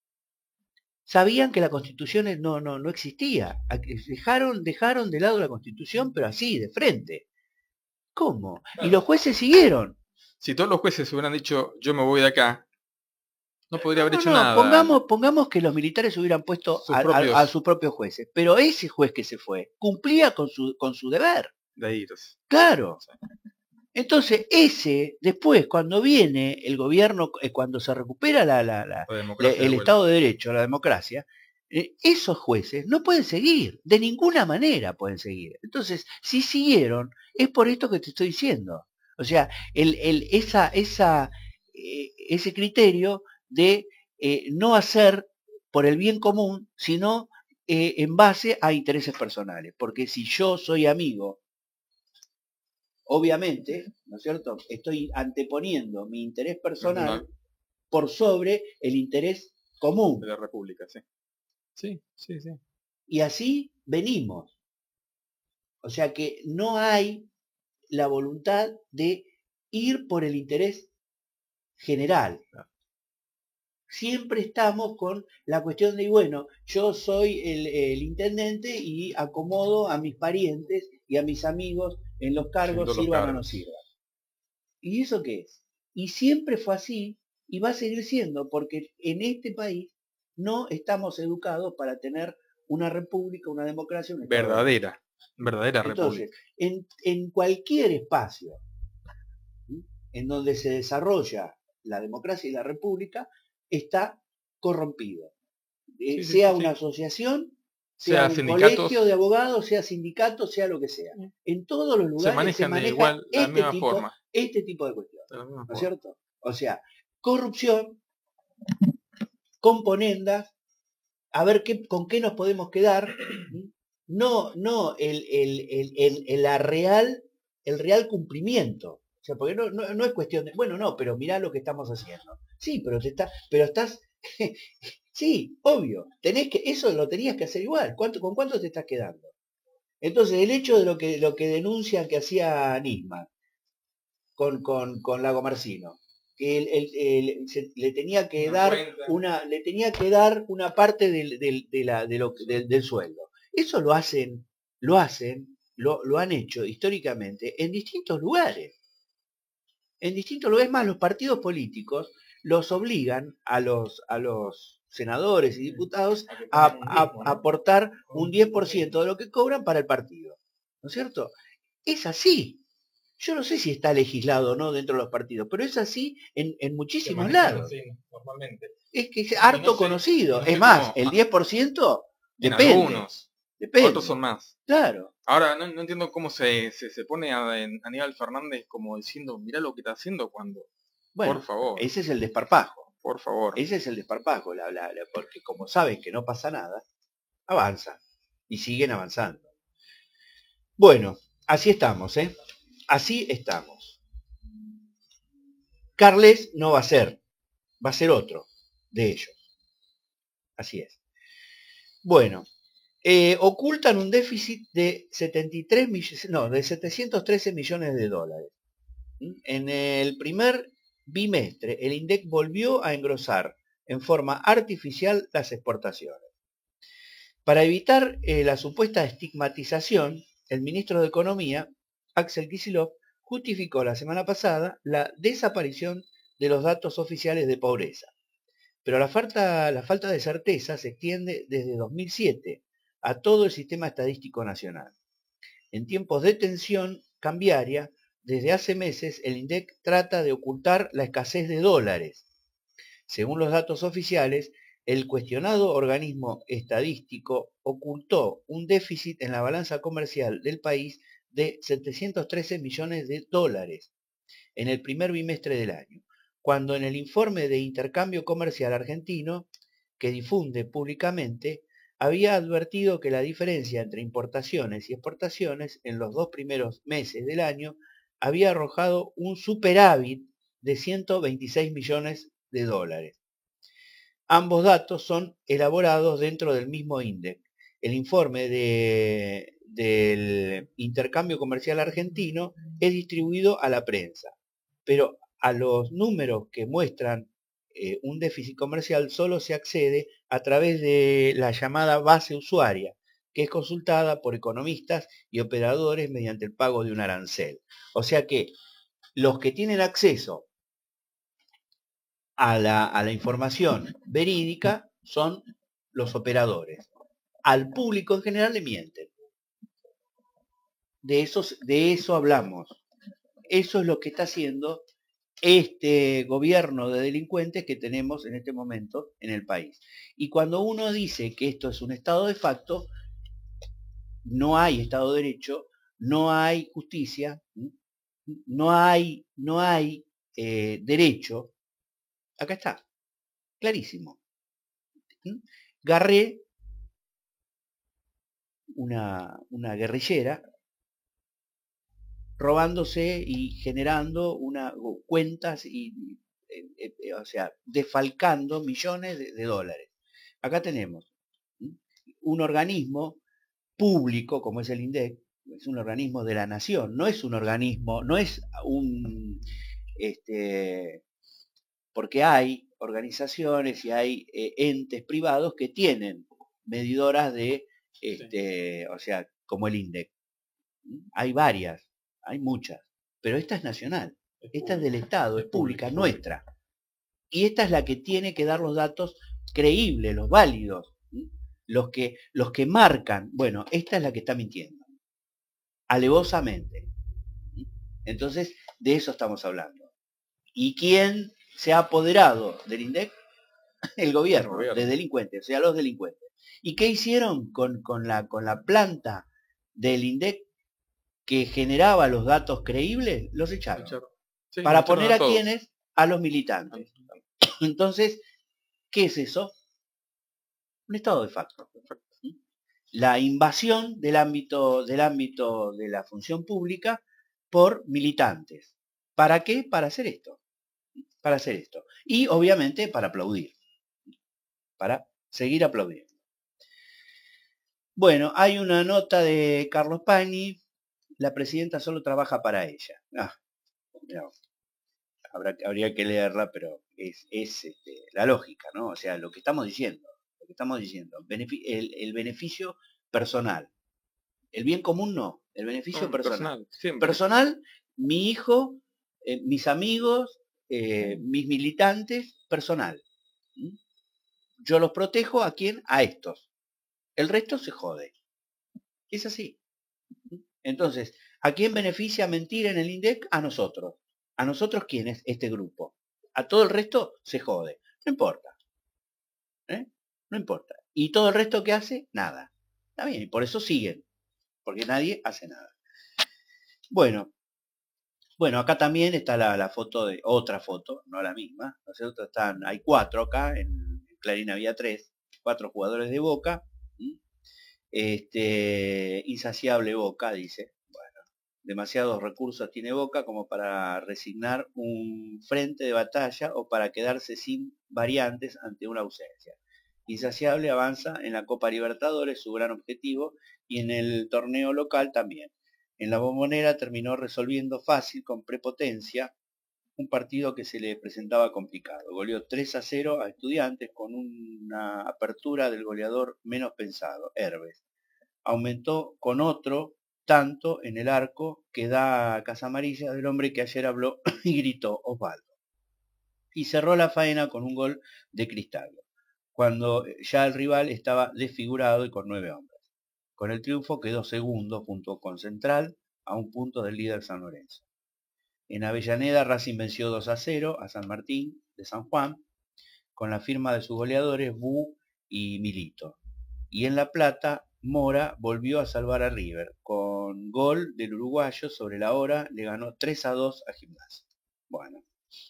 Sabían que la Constitución no, no, no existía. Dejaron, dejaron de lado la Constitución, pero así, de frente. ¿Cómo? Claro. Y los jueces siguieron. Si todos los jueces hubieran dicho, yo me voy de acá, no podría haber no, hecho no, nada. Pongamos, pongamos que los militares hubieran puesto sus a, propios... A, a sus propios jueces, pero ese juez que se fue cumplía con su, con su deber. De ahí, entonces. Claro. Entonces, ese, después, cuando viene el gobierno, eh, cuando se recupera la, la, la, la el de Estado de Derecho, la democracia, eh, esos jueces no pueden seguir, de ninguna manera pueden seguir. Entonces, si siguieron, es por esto que te estoy diciendo. O sea, el, el, esa, esa, eh, ese criterio de eh, no hacer por el bien común, sino eh, en base a intereses personales. Porque si yo soy amigo, obviamente, ¿no es cierto?, estoy anteponiendo mi interés personal no. por sobre el interés común. De la República, sí. Sí, sí, sí. Y así venimos. O sea que no hay la voluntad de ir por el interés general. Claro. Siempre estamos con la cuestión de, bueno, yo soy el, el intendente y acomodo a mis parientes y a mis amigos en los cargos, sirvan o no sirvan. ¿Y eso qué es? Y siempre fue así y va a seguir siendo, porque en este país no estamos educados para tener una república, una democracia, una verdadera, verdadera Entonces, república. En, en cualquier espacio ¿sí? en donde se desarrolla la democracia y la república, está corrompido. Eh, sí, sea sí, una sí. asociación, sea, sea un colegio de abogados, sea sindicato, sea lo que sea. En todos los lugares se, manejan se maneja igual, este, la misma tipo, forma. este tipo de cuestiones. De ¿no es cierto? O sea, corrupción, componendas, a ver qué, con qué nos podemos quedar, no, no el, el, el, el, el, la real, el real cumplimiento. O sea, porque no, no, no es cuestión de, bueno, no, pero mirá lo que estamos haciendo. Sí, pero te está, pero estás, sí, obvio, tenés que, eso lo tenías que hacer igual. ¿Cuánto, ¿Con cuánto te estás quedando? Entonces, el hecho de lo que, lo que denuncian que hacía Nisman con, con, con Lago Marcino, que él, él, él, se, le tenía que una dar cuenta. una, le tenía que dar una parte del, del, de la, de lo, del, del sueldo. Eso lo hacen, lo hacen, lo, lo han hecho históricamente en distintos lugares. En distintos lugares más, los partidos políticos los obligan a los, a los senadores y diputados a, a, a aportar un diez por ciento de lo que cobran para el partido. ¿No es cierto? Es así. Yo no sé si está legislado o no dentro de los partidos, pero es así en, en muchísimos lados. Sí, normalmente. Es que es harto no sé, conocido. No sé es más, cómo, el diez por ciento depende. En algunos. Depende. Otros son más. Claro. Ahora, no, no entiendo cómo se, se, se pone a en- Aníbal Fernández como diciendo, mirá lo que está haciendo cuando, por Bueno, favor, ese es el desparpajo. por favor. Ese es el desparpajo, la, la- la- porque como saben que no pasa nada, avanzan y siguen avanzando. Bueno, así estamos, ¿eh? Así estamos. Carles no va a ser, va a ser otro de ellos. Así es. Bueno, eh, ocultan un déficit de setenta y tres millones, no, de setecientos trece millones de dólares. En el primer bimestre, el INDEC volvió a engrosar en forma artificial las exportaciones. Para evitar eh, la supuesta estigmatización, el ministro de Economía, Axel Kicillof, justificó la semana pasada la desaparición de los datos oficiales de pobreza. Pero la falta, la falta de certeza se extiende desde dos mil siete a todo el sistema estadístico nacional. En tiempos de tensión cambiaria, desde hace meses el INDEC trata de ocultar la escasez de dólares. Según los datos oficiales, el cuestionado organismo estadístico ocultó un déficit en la balanza comercial del país de setecientos trece millones de dólares en el primer bimestre del año, cuando en el informe de intercambio comercial argentino, que difunde públicamente, había advertido que la diferencia entre importaciones y exportaciones en los dos primeros meses del año había arrojado un superávit de ciento veintiséis millones de dólares. Ambos datos son elaborados dentro del mismo índice. El informe de, del intercambio comercial argentino es distribuido a la prensa, pero a los números que muestran eh, un déficit comercial solo se accede a través de la llamada base usuaria, que es consultada por economistas y operadores mediante el pago de un arancel. O sea que los que tienen acceso a la, a la información verídica son los operadores. Al público en general le mienten. De eso, de eso hablamos. Eso es lo que está haciendo este gobierno de delincuentes que tenemos en este momento en el país. Y cuando uno dice que esto es un estado de facto, no hay Estado de Derecho, no hay justicia, no hay, no hay eh, derecho. Acá está, clarísimo. Garré, una, una guerrillera, robándose y generando una, cuentas y, eh, eh, o sea, defalcando millones de, de dólares. Acá tenemos ¿sí? un organismo público como es el INDEC, es un organismo de la nación, no es un organismo, no es un, este, porque hay organizaciones y hay eh, entes privados que tienen medidoras de, este, sí. o sea, como el INDEC. Hay varias, hay muchas, pero esta es nacional, es esta es del Estado, es pública, es nuestra. Y esta es la que tiene que dar los datos creíbles, los válidos, los que, los que marcan, bueno, esta es la que está mintiendo, alevosamente. Entonces, de eso estamos hablando. ¿Y quién se ha apoderado del INDEC? El gobierno, el gobierno. de delincuentes, o sea, los delincuentes. ¿Y qué hicieron con, con, la, con la planta del INDEC que generaba los datos creíbles? Los echaron. echaron. Sí, ¿Para echaron poner a, a quienes? A los militantes. Entonces, ¿qué es eso? Un estado de facto. La invasión del ámbito, del ámbito de la función pública por militantes. ¿Para qué? Para hacer esto. Para hacer esto. Y obviamente para aplaudir. Para seguir aplaudiendo. Bueno, hay una nota de Carlos Pañi. La presidenta solo trabaja para ella. Ah, no. Habrá, habría que leerla, pero es, es este, la lógica, ¿no? O sea, lo que estamos diciendo, lo que estamos diciendo, benefic el, el beneficio personal. El bien común no, el beneficio no, personal. Personal, personal, mi hijo, eh, mis amigos, eh, mis militantes, personal. ¿Mm? Yo los protejo a quién, a estos. El resto se jode. Es así. Entonces, ¿a quién beneficia mentir en el INDEC? A nosotros. ¿A nosotros quién es este grupo? A todo el resto se jode. No importa. ¿Eh? No importa. ¿Y todo el resto qué hace? Nada. Está bien, y por eso siguen. porque nadie hace nada. Bueno, bueno, acá también está la, la foto de, otra foto, no la misma, ¿no es cierto? Están, hay cuatro acá, en, en Clarín había tres, cuatro jugadores de Boca, ¿sí? Este, insaciable Boca, dice. Bueno, demasiados recursos tiene Boca como para resignar un frente de batalla o para quedarse sin variantes ante una ausencia. Insaciable avanza en la Copa Libertadores, su gran objetivo, y en el torneo local también. En la Bombonera terminó resolviendo fácil, con prepotencia, un partido que se le presentaba complicado. Goleó tres a cero a Estudiantes con una apertura del goleador menos pensado, Herbes. Aumentó con otro tanto en el arco que da a Casa Amarilla del hombre que ayer habló y gritó, Osvaldo. Y cerró la faena con un gol de Cristaldo, cuando ya el rival estaba desfigurado y con nueve hombres. Con el triunfo quedó segundo junto con Central a un punto del líder San Lorenzo. En Avellaneda, Racing venció dos a cero a San Martín de San Juan, con la firma de sus goleadores Bu y Milito. Y en La Plata, Mora volvió a salvar a River. Con gol del uruguayo sobre la hora, le ganó tres a dos a Gimnasia. Bueno.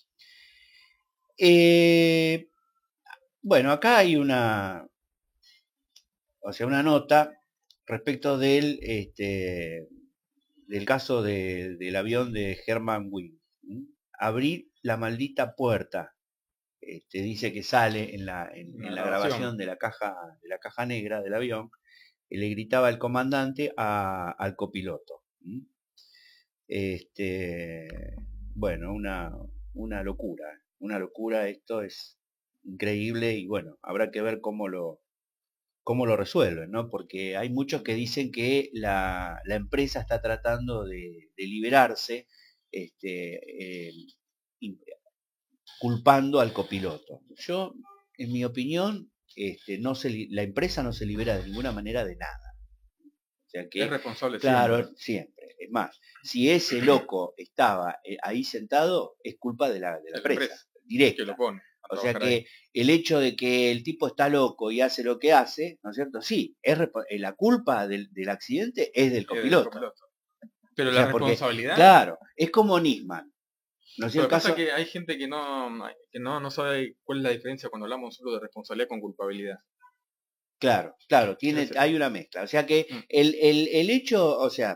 Eh, bueno, acá hay una, o sea, una nota respecto del, este, del caso de, del avión de Herman Wing. ¿Mm? Abrir la maldita puerta. Este, dice que sale en la, en, en la grabación de la caja, de la caja negra del avión, y le gritaba el comandante a, al copiloto. ¿Mm? Este, bueno, una, una locura, una locura, esto es increíble y bueno, habrá que ver cómo lo, cómo lo resuelven, ¿no? Porque hay muchos que dicen que la, la empresa está tratando de, de liberarse, este, eh, culpando al copiloto. Yo, en mi opinión, este, no se, la empresa no se libera de ninguna manera de nada. O sea que, es responsable claro, siempre. siempre. Es más, si ese loco estaba eh, ahí sentado, es culpa de la, de la, de empresa, empresa, directa. Que lo pone. O sea que ahí. El hecho de que el tipo está loco y hace lo que hace, ¿no es cierto? Sí, es la culpa del, del accidente es del copiloto. Es del copiloto. Pero o sea, la responsabilidad... Porque, claro, es como Nisman. ¿No es Lo que pasa es que hay gente que, no, que no, no sabe cuál es la diferencia cuando hablamos solo de responsabilidad con culpabilidad. Claro, claro, tiene, hay una mezcla. O sea que mm. el, el, el hecho, o sea,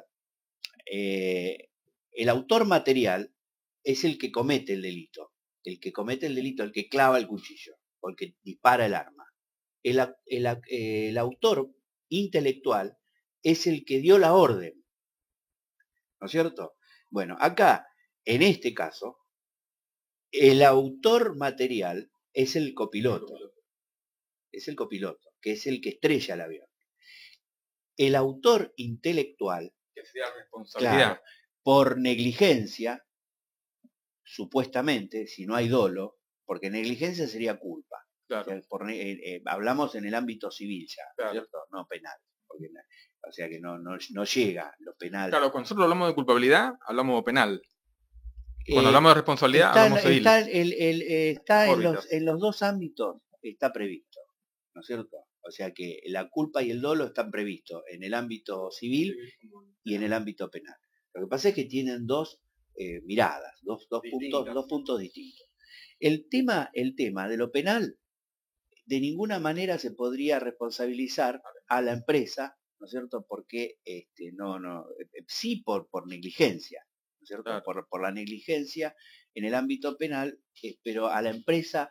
eh, el autor material es el que comete el delito. El que comete el delito, el que clava el cuchillo, o el que dispara el arma. El, el, el autor intelectual es el que dio la orden. ¿No es cierto? Bueno, acá, en este caso, el autor material es el copiloto. Es el copiloto, que es el que estrella el avión. El autor intelectual, que sea responsabilidad. Claro, por negligencia, supuestamente, si no hay dolo, porque negligencia sería culpa. Claro. O sea, por, eh, eh, hablamos en el ámbito civil ya, claro. ¿cierto? No penal. Porque, o sea que no, no, no llega lo penal. Claro, cuando nosotros hablamos de culpabilidad, hablamos de penal. Cuando eh, hablamos de responsabilidad, está, hablamos civil. Está, el, el, eh, está en, los, en los dos ámbitos, está previsto, ¿no es cierto? O sea que la culpa y el dolo están previstos en el ámbito civil y en el ámbito penal. Lo que pasa es que tienen dos eh, miradas, dos, dos, puntos, dos puntos distintos. El tema, el tema de lo penal, de ninguna manera se podría responsabilizar a la empresa, ¿no es cierto? Porque este, no, no, sí por, por negligencia, ¿no es cierto? Claro. Por, por la negligencia en el ámbito penal, eh, pero a la empresa,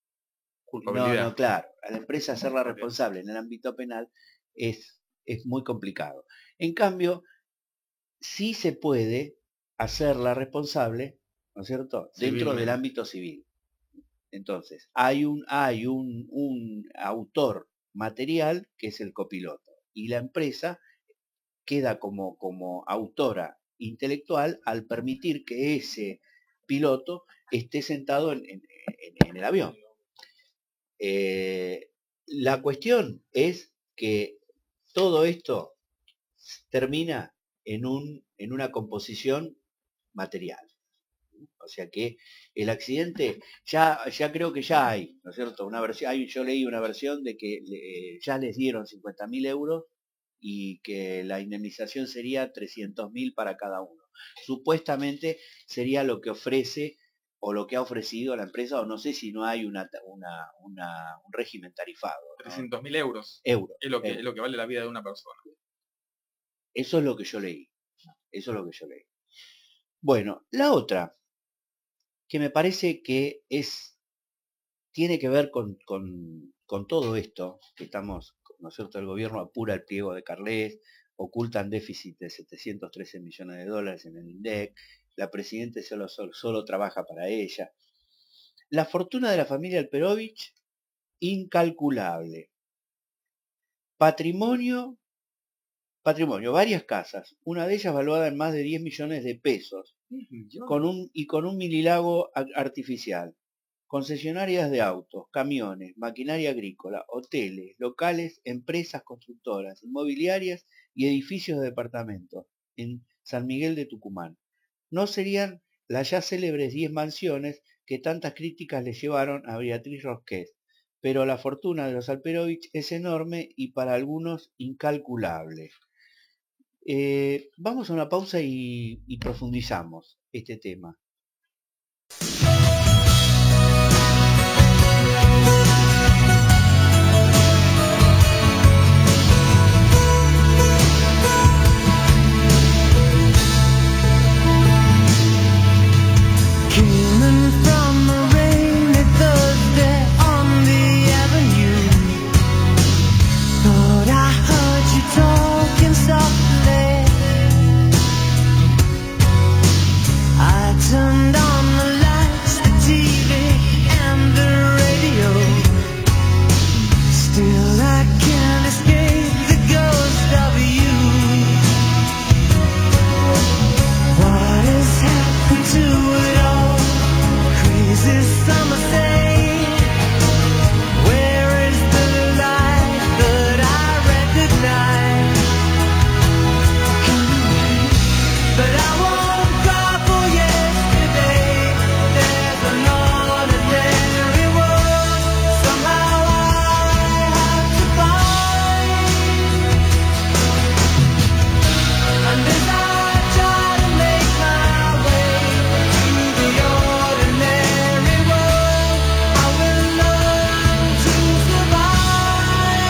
no, no, claro, a la empresa hacerla responsable en el ámbito penal es, es muy complicado. En cambio, sí se puede hacerla responsable, ¿no es cierto?, dentro del ámbito civil. Entonces, hay un, hay un, un autor material que es el copiloto y la empresa queda como, como autora intelectual al permitir que ese piloto esté sentado en, en, en el avión. Eh, la cuestión es que todo esto termina en, un, en una composición material. O sea que el accidente, ya, ya creo que ya hay, ¿no es cierto? Una versión, hay, yo leí una versión de que eh, ya les dieron cincuenta mil euros y que la indemnización sería trescientos mil para cada uno. Supuestamente sería lo que ofrece o lo que ha ofrecido la empresa, o no sé si no hay una, una, una un régimen tarifado. trescientos mil euros. Euro, es, lo que, euro. es lo que vale la vida de una persona. Eso es lo que yo leí. Eso es lo que yo leí. Bueno, la otra, que me parece que es, tiene que ver con, con, con todo esto, que estamos, ¿no es cierto?, el gobierno apura el pliego de Carles, ocultan déficit de setecientos trece millones de dólares en el INDEC, la presidenta solo, solo, solo trabaja para ella. La fortuna de la familia Alperovich, incalculable. Patrimonio, patrimonio, varias casas, una de ellas valuada en más de diez millones de pesos, con un, y con un mililago artificial. Concesionarias de autos, camiones, maquinaria agrícola, hoteles, locales, empresas constructoras, inmobiliarias y edificios de departamentos en San Miguel de Tucumán. No serían las ya célebres diez mansiones que tantas críticas le llevaron a Beatriz Rosquet, pero la fortuna de los Alperovich es enorme y para algunos incalculable. Eh, vamos a una pausa y, y profundizamos este tema. Turned on the lights, the T V and the radio. Still I can't escape the ghost of you. What has happened to it all? Crazy summer say, where is the light that I recognize? But I won't cry for yesterday. There's an ordinary world somehow I have to find. And as I try to make my way through the ordinary world, I will learn to survive.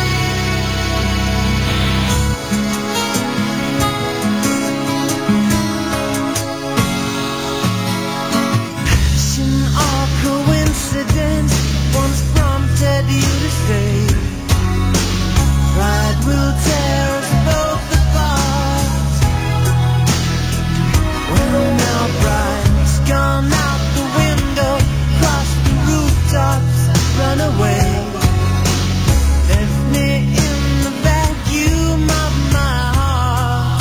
Passion or coincidence once prompted you to say, pride will tear us both apart. Well now pride's gone out the window, cross the rooftops, run away. Left me in the vacuum of my heart.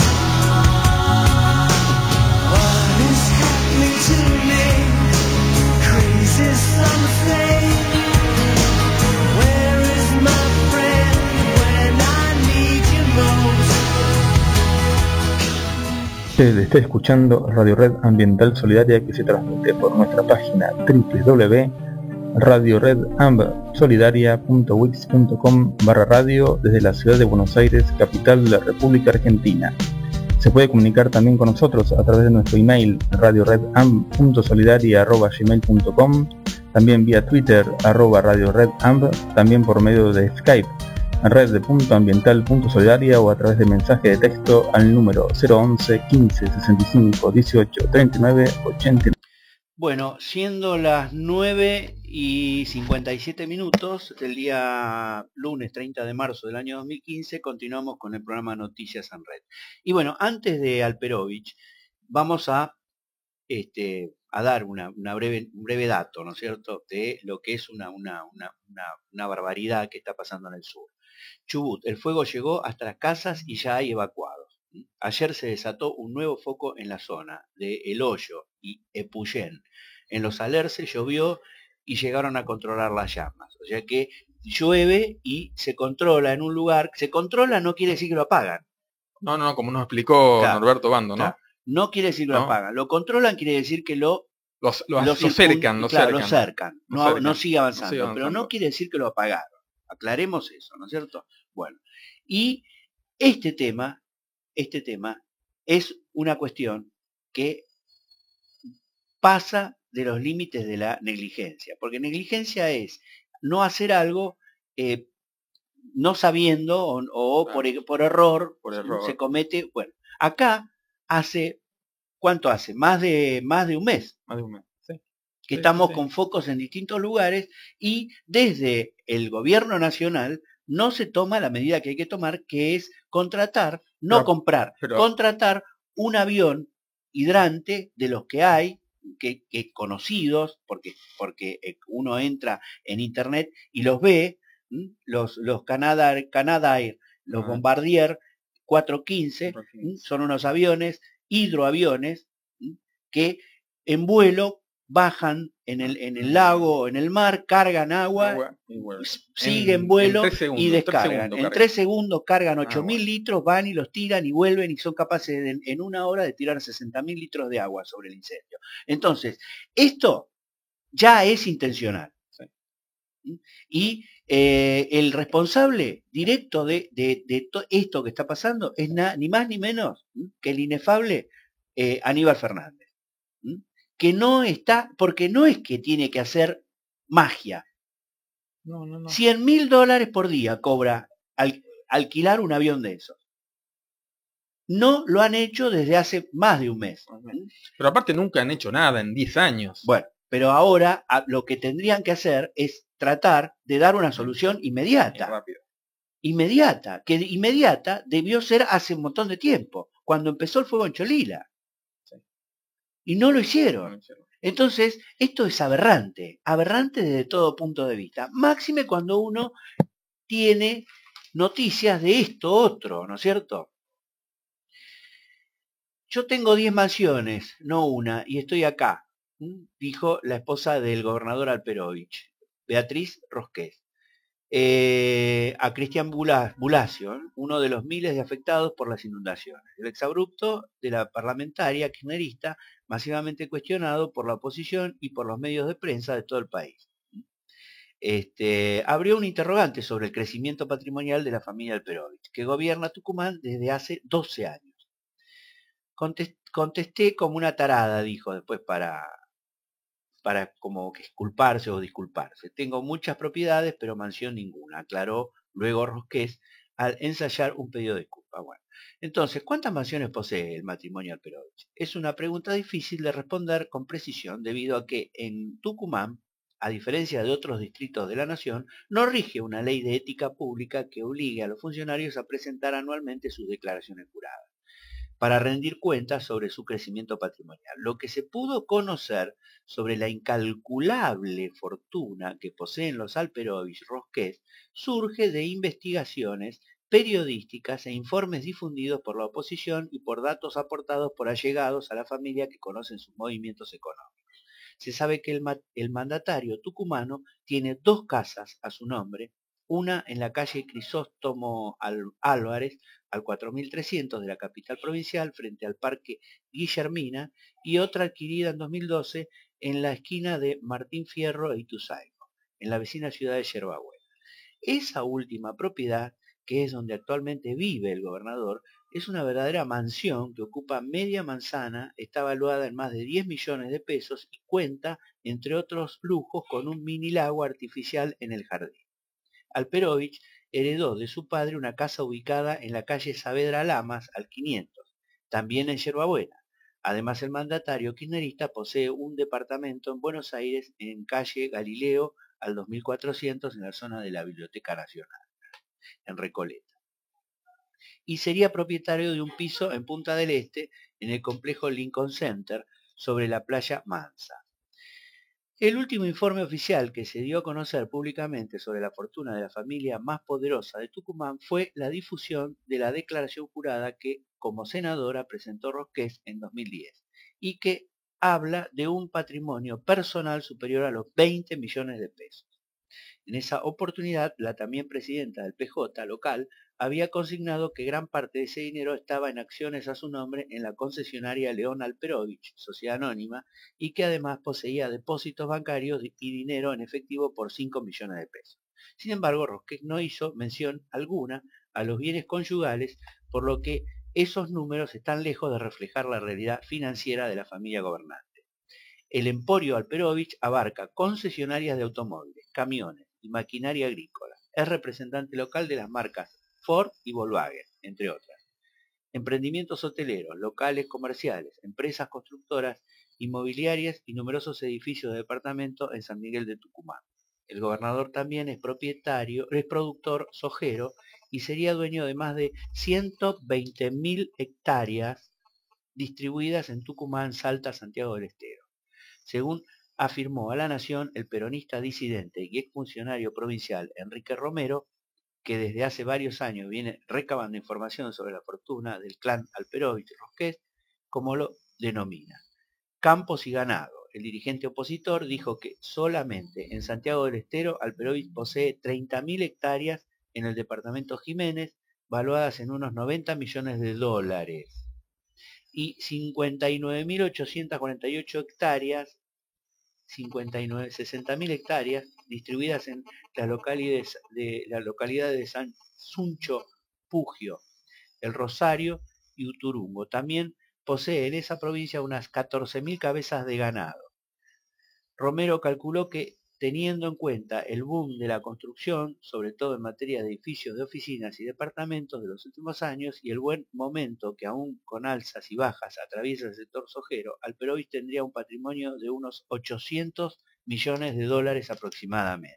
What is happening to me? Crazy some say. Where is my friend when I need you most? Usted está escuchando Radio Red Ambiental Solidaria, que se transmite por nuestra página doble u doble u doble u punto radio red amb solidaria punto wix punto com barra radio desde la ciudad de Buenos Aires, capital de la República Argentina. Se puede comunicar también con nosotros a través de nuestro email radio red amb punto solidaria arroba gmail punto com, también vía Twitter arroba radio red amb, también por medio de Skype red punto ambiental punto solidaria o a través de mensaje de texto al número cero once quince sesenta y cinco dieciocho treinta y nueve ochenta y nueve. Bueno, siendo las nueve y cincuenta y siete minutos del día lunes treinta de marzo del año dos mil quince, continuamos con el programa Noticias en Red. Y bueno, antes de Alperovich, vamos a, este, a dar una, una breve, un breve dato, ¿no es cierto?, de lo que es una, una, una, una, una barbaridad que está pasando en el sur. Chubut, el fuego llegó hasta las casas y ya hay evacuados. Ayer se desató un nuevo foco en la zona de El Hoyo y Epuyén. En los Alerces llovió y llegaron a controlar las llamas. O sea que llueve y se controla en un lugar. Se controla no quiere decir que lo apagan. No, no, como nos explicó Claro, Norberto Bando, ¿no? Claro. No quiere decir que lo No. apagan. Lo controlan quiere decir que lo... Los, los, lo lo cercan, lo claro, cercan. lo cercan. Lo No, cercan. no sigue avanzando, No sigue pero avanzando. no quiere decir que lo apagaron. Aclaremos eso, ¿no es cierto? Bueno, y Este tema, este tema es una cuestión que pasa de los límites de la negligencia, porque negligencia es no hacer algo eh, no sabiendo o, o Claro. por, por error, Por error. se comete. Bueno, acá hace, ¿cuánto hace? Más de, más de un mes Más de un mes. Sí. que Sí, estamos sí, sí. con focos en distintos lugares y desde el gobierno nacional no se toma la medida que hay que tomar, que es contratar, no Pero- comprar, pero- contratar un avión hidrante de los que hay, que, que conocidos, porque, porque eh, uno entra en internet y los ve, ¿m? los, los Canadair, Canadair, los Ah. Bombardier cuatrocientos quince, cuatrocientos quince. ¿m? Son unos aviones, hidroaviones, ¿m? que en vuelo bajan en el, en el lago o en el mar, cargan agua, Agua y vuelve. siguen En- vuelo en tres segundos, y en tres descargan. segundos En cargan. tres segundos cargan Ah, ocho mil bueno. litros, van y los tiran y vuelven y son capaces de, en una hora de tirar sesenta mil litros de agua sobre el incendio. Entonces, esto ya es intencional. Sí. Y eh, el responsable directo de, de, de to- esto que está pasando es na, ni más ni menos que el inefable eh, Aníbal Fernández. ¿Mm? Que no está, porque no es que tiene que hacer magia. No, no, no. cien mil dólares por día cobra al, alquilar un avión de esos. No lo han hecho desde hace más de un mes. ¿Mm? Pero aparte nunca han hecho nada en diez años. Bueno, pero ahora a, lo que tendrían que hacer es tratar de dar una solución Y inmediata. rápido. Inmediata, que de- inmediata debió ser hace un montón de tiempo, cuando empezó el fuego en Cholila. Sí. Y no lo No hicieron. lo hicieron. Entonces, esto es aberrante, aberrante desde todo punto de vista. Máxime cuando uno tiene noticias de esto otro, ¿no es cierto? Yo tengo diez mansiones, no una, y estoy acá, ¿m? Dijo la esposa del gobernador Alperovich, Beatriz Rosqués. Eh, a Cristian Bula- Bulacio, ¿eh? Uno de los miles de afectados por las inundaciones. El exabrupto de la parlamentaria kirchnerista, masivamente cuestionado por la oposición y por los medios de prensa de todo el país. Este, abrió un interrogante sobre el crecimiento patrimonial de la familia Alperovich, que gobierna Tucumán desde hace doce años. Contest- contesté como una tarada, dijo después para, para como que disculparse o disculparse. Tengo muchas propiedades, pero mansión ninguna, aclaró luego Rosqués al ensayar un pedido de disculpa. Bueno, entonces, ¿cuántas mansiones posee el matrimonio Alperovich? Es una pregunta difícil de responder con precisión debido a que en Tucumán, a diferencia de otros distritos de la nación, no rige una ley de ética pública que obligue a los funcionarios a presentar anualmente sus declaraciones juradas para rendir cuentas sobre su crecimiento patrimonial. Lo que se pudo conocer sobre la incalculable fortuna que poseen los Alperovich Rosqués surge de investigaciones periodísticas e informes difundidos por la oposición y por datos aportados por allegados a la familia que conocen sus movimientos económicos. Se sabe que el, ma el mandatario tucumano tiene dos casas a su nombre, una en la calle Crisóstomo Al Álvarez, al cuatro mil trescientos de la capital provincial, frente al Parque Guillermina, y otra adquirida en dos mil doce en la esquina de Martín Fierro e Ituzaingó, en la vecina ciudad de Yerbabuena. Esa última propiedad, que es donde actualmente vive el gobernador, es una verdadera mansión que ocupa media manzana, está valuada en más de diez millones de pesos y cuenta, entre otros lujos, con un mini lago artificial en el jardín. Alperovich heredó de su padre una casa ubicada en la calle Saavedra Lamas, al quinientos, también en Yerbabuena. Además, el mandatario kirchnerista posee un departamento en Buenos Aires, en calle Galileo, al dos mil cuatrocientos, en la zona de la Biblioteca Nacional, en Recoleta. Y sería propietario de un piso en Punta del Este, en el complejo Lincoln Center, sobre la playa Mansa. El último informe oficial que se dio a conocer públicamente sobre la fortuna de la familia más poderosa de Tucumán fue la difusión de la declaración jurada que, como senadora, presentó Rosqués en dos mil diez y que habla de un patrimonio personal superior a los veinte millones de pesos. En esa oportunidad, la también presidenta del P J local había consignado que gran parte de ese dinero estaba en acciones a su nombre en la concesionaria León Alperovich, sociedad anónima, y que además poseía depósitos bancarios y dinero en efectivo por cinco millones de pesos. Sin embargo, Rosqués no hizo mención alguna a los bienes conyugales, por lo que esos números están lejos de reflejar la realidad financiera de la familia gobernante. El emporio Alperovich abarca concesionarias de automóviles, camiones y maquinaria agrícola. Es representante local de las marcas Ford y Volkswagen, entre otras. Emprendimientos hoteleros, locales comerciales, empresas constructoras, inmobiliarias y numerosos edificios de departamento en San Miguel de Tucumán. El gobernador también es propietario, es productor sojero y sería dueño de más de ciento veinte mil hectáreas distribuidas en Tucumán, Salta, Santiago del Estero. Según afirmó a La Nación el peronista disidente y exfuncionario provincial Enrique Romero, que desde hace varios años viene recabando información sobre la fortuna del clan Alperovich Rosquet, como lo denomina. Campos y ganado. El dirigente opositor dijo que solamente en Santiago del Estero Alperovich posee treinta mil hectáreas en el departamento Jiménez, valuadas en unos noventa millones de dólares, y cincuenta y nueve mil ochocientas cuarenta y ocho hectáreas, sesenta mil hectáreas distribuidas en las localidades de la localidad de San Suncho, Pugio, El Rosario y Uturungo. También posee en esa provincia unas catorce mil cabezas de ganado. Romero calculó que, teniendo en cuenta el boom de la construcción, sobre todo en materia de edificios de oficinas y departamentos de los últimos años, y el buen momento que aún con alzas y bajas atraviesa el sector sojero, Alperovich tendría un patrimonio de unos ochocientos millones de dólares aproximadamente.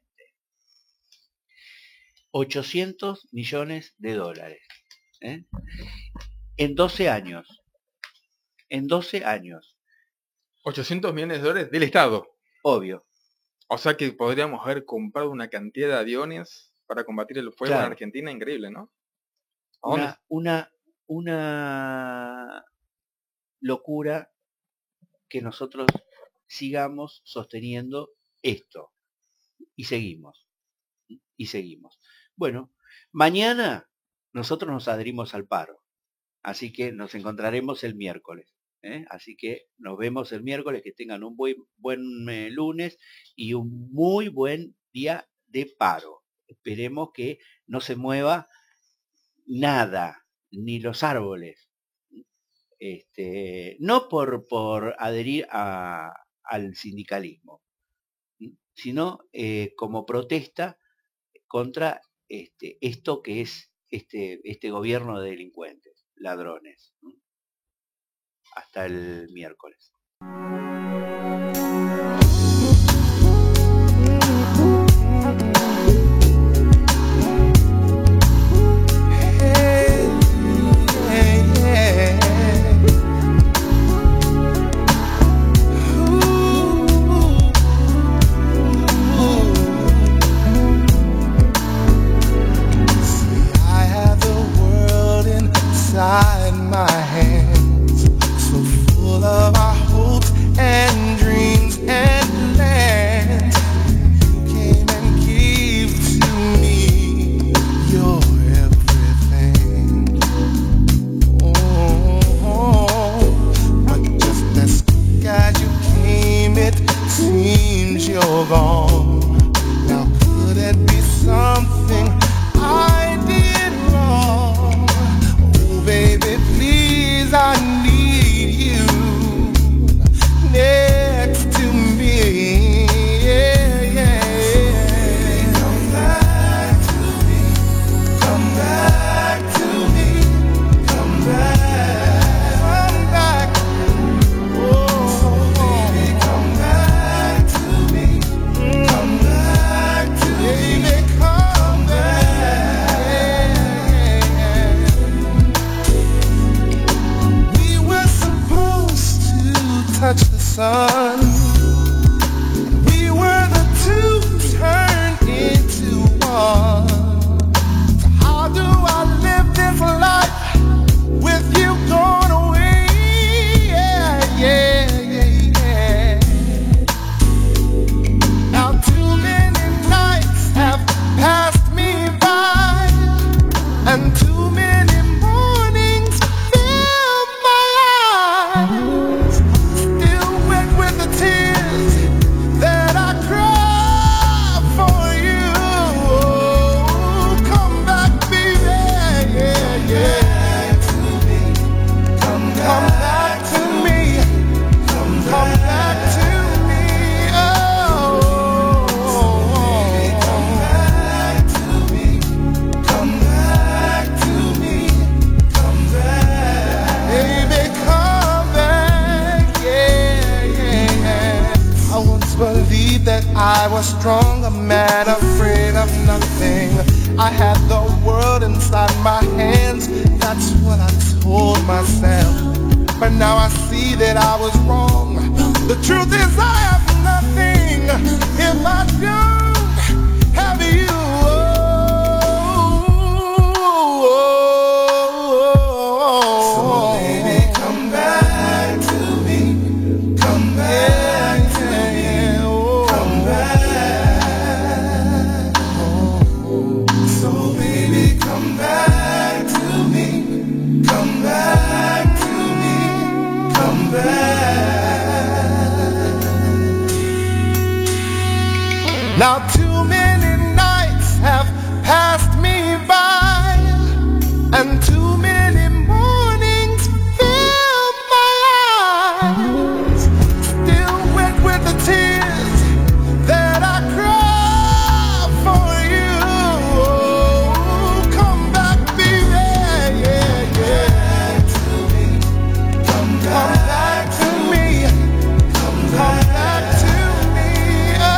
ochocientos millones de dólares. ¿eh? En doce años. En doce años. ochocientos millones de dólares del Estado. Obvio. O sea que podríamos haber comprado una cantidad de aviones para combatir el fuego Claro. en Argentina, increíble, ¿no? Una, una, una locura que nosotros sigamos sosteniendo esto. Y seguimos. Y seguimos. Bueno, mañana nosotros nos adherimos al paro. Así que nos encontraremos el miércoles. ¿eh? Así que nos vemos el miércoles. Que tengan un buen, buen eh, lunes y un muy buen día de paro. Esperemos que no se mueva nada, ni los árboles. Este, no por, por adherir a, al sindicalismo, sino eh, como protesta contra este, esto que es este, este gobierno de delincuentes, ladrones. Hasta el miércoles. Inside my hands, so full of our hopes and dreams and plans. You came and gave to me your everything. Oh, but just as quick as you came, it seems you're gone. Now could it be something I did wrong? Baby, please, I need you next to me. Yeah, yeah. Come back to me. Come back to me. Come back. Come back. Oh, baby, come back to me. Come back to me. Baby, come back. Touch the sun. We were the two turned into one. So how do I live this life with you gone away? Yeah, yeah, yeah, yeah. Now too many nights have passed me by, and too many mornings fill my eyes. With the tears I was strong, a man afraid of nothing. I had the world inside my hands, that's what I told myself. But now I see that I was wrong. The truth is I have nothing if I don't have you. So baby, come back to me. Come back to me. Come back. So baby, come back to me. Come back to me. Come back. Now too many nights have passed me by, and too many mornings fill my eyes, still wet with the tears that I cry for you. Come back, baby, yeah, yeah. Come back to me. Come back to me. Oh,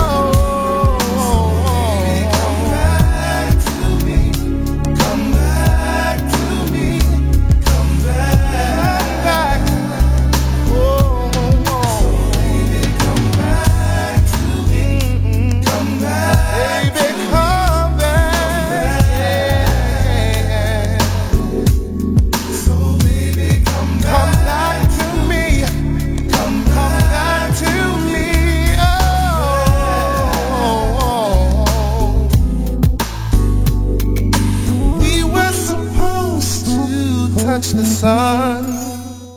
come back to me. Come back to me. Come back. Oh, baby, come back to me. Come back, baby, come back. So baby, come back to me. Come back to me. Oh, we were supposed to touch the sun.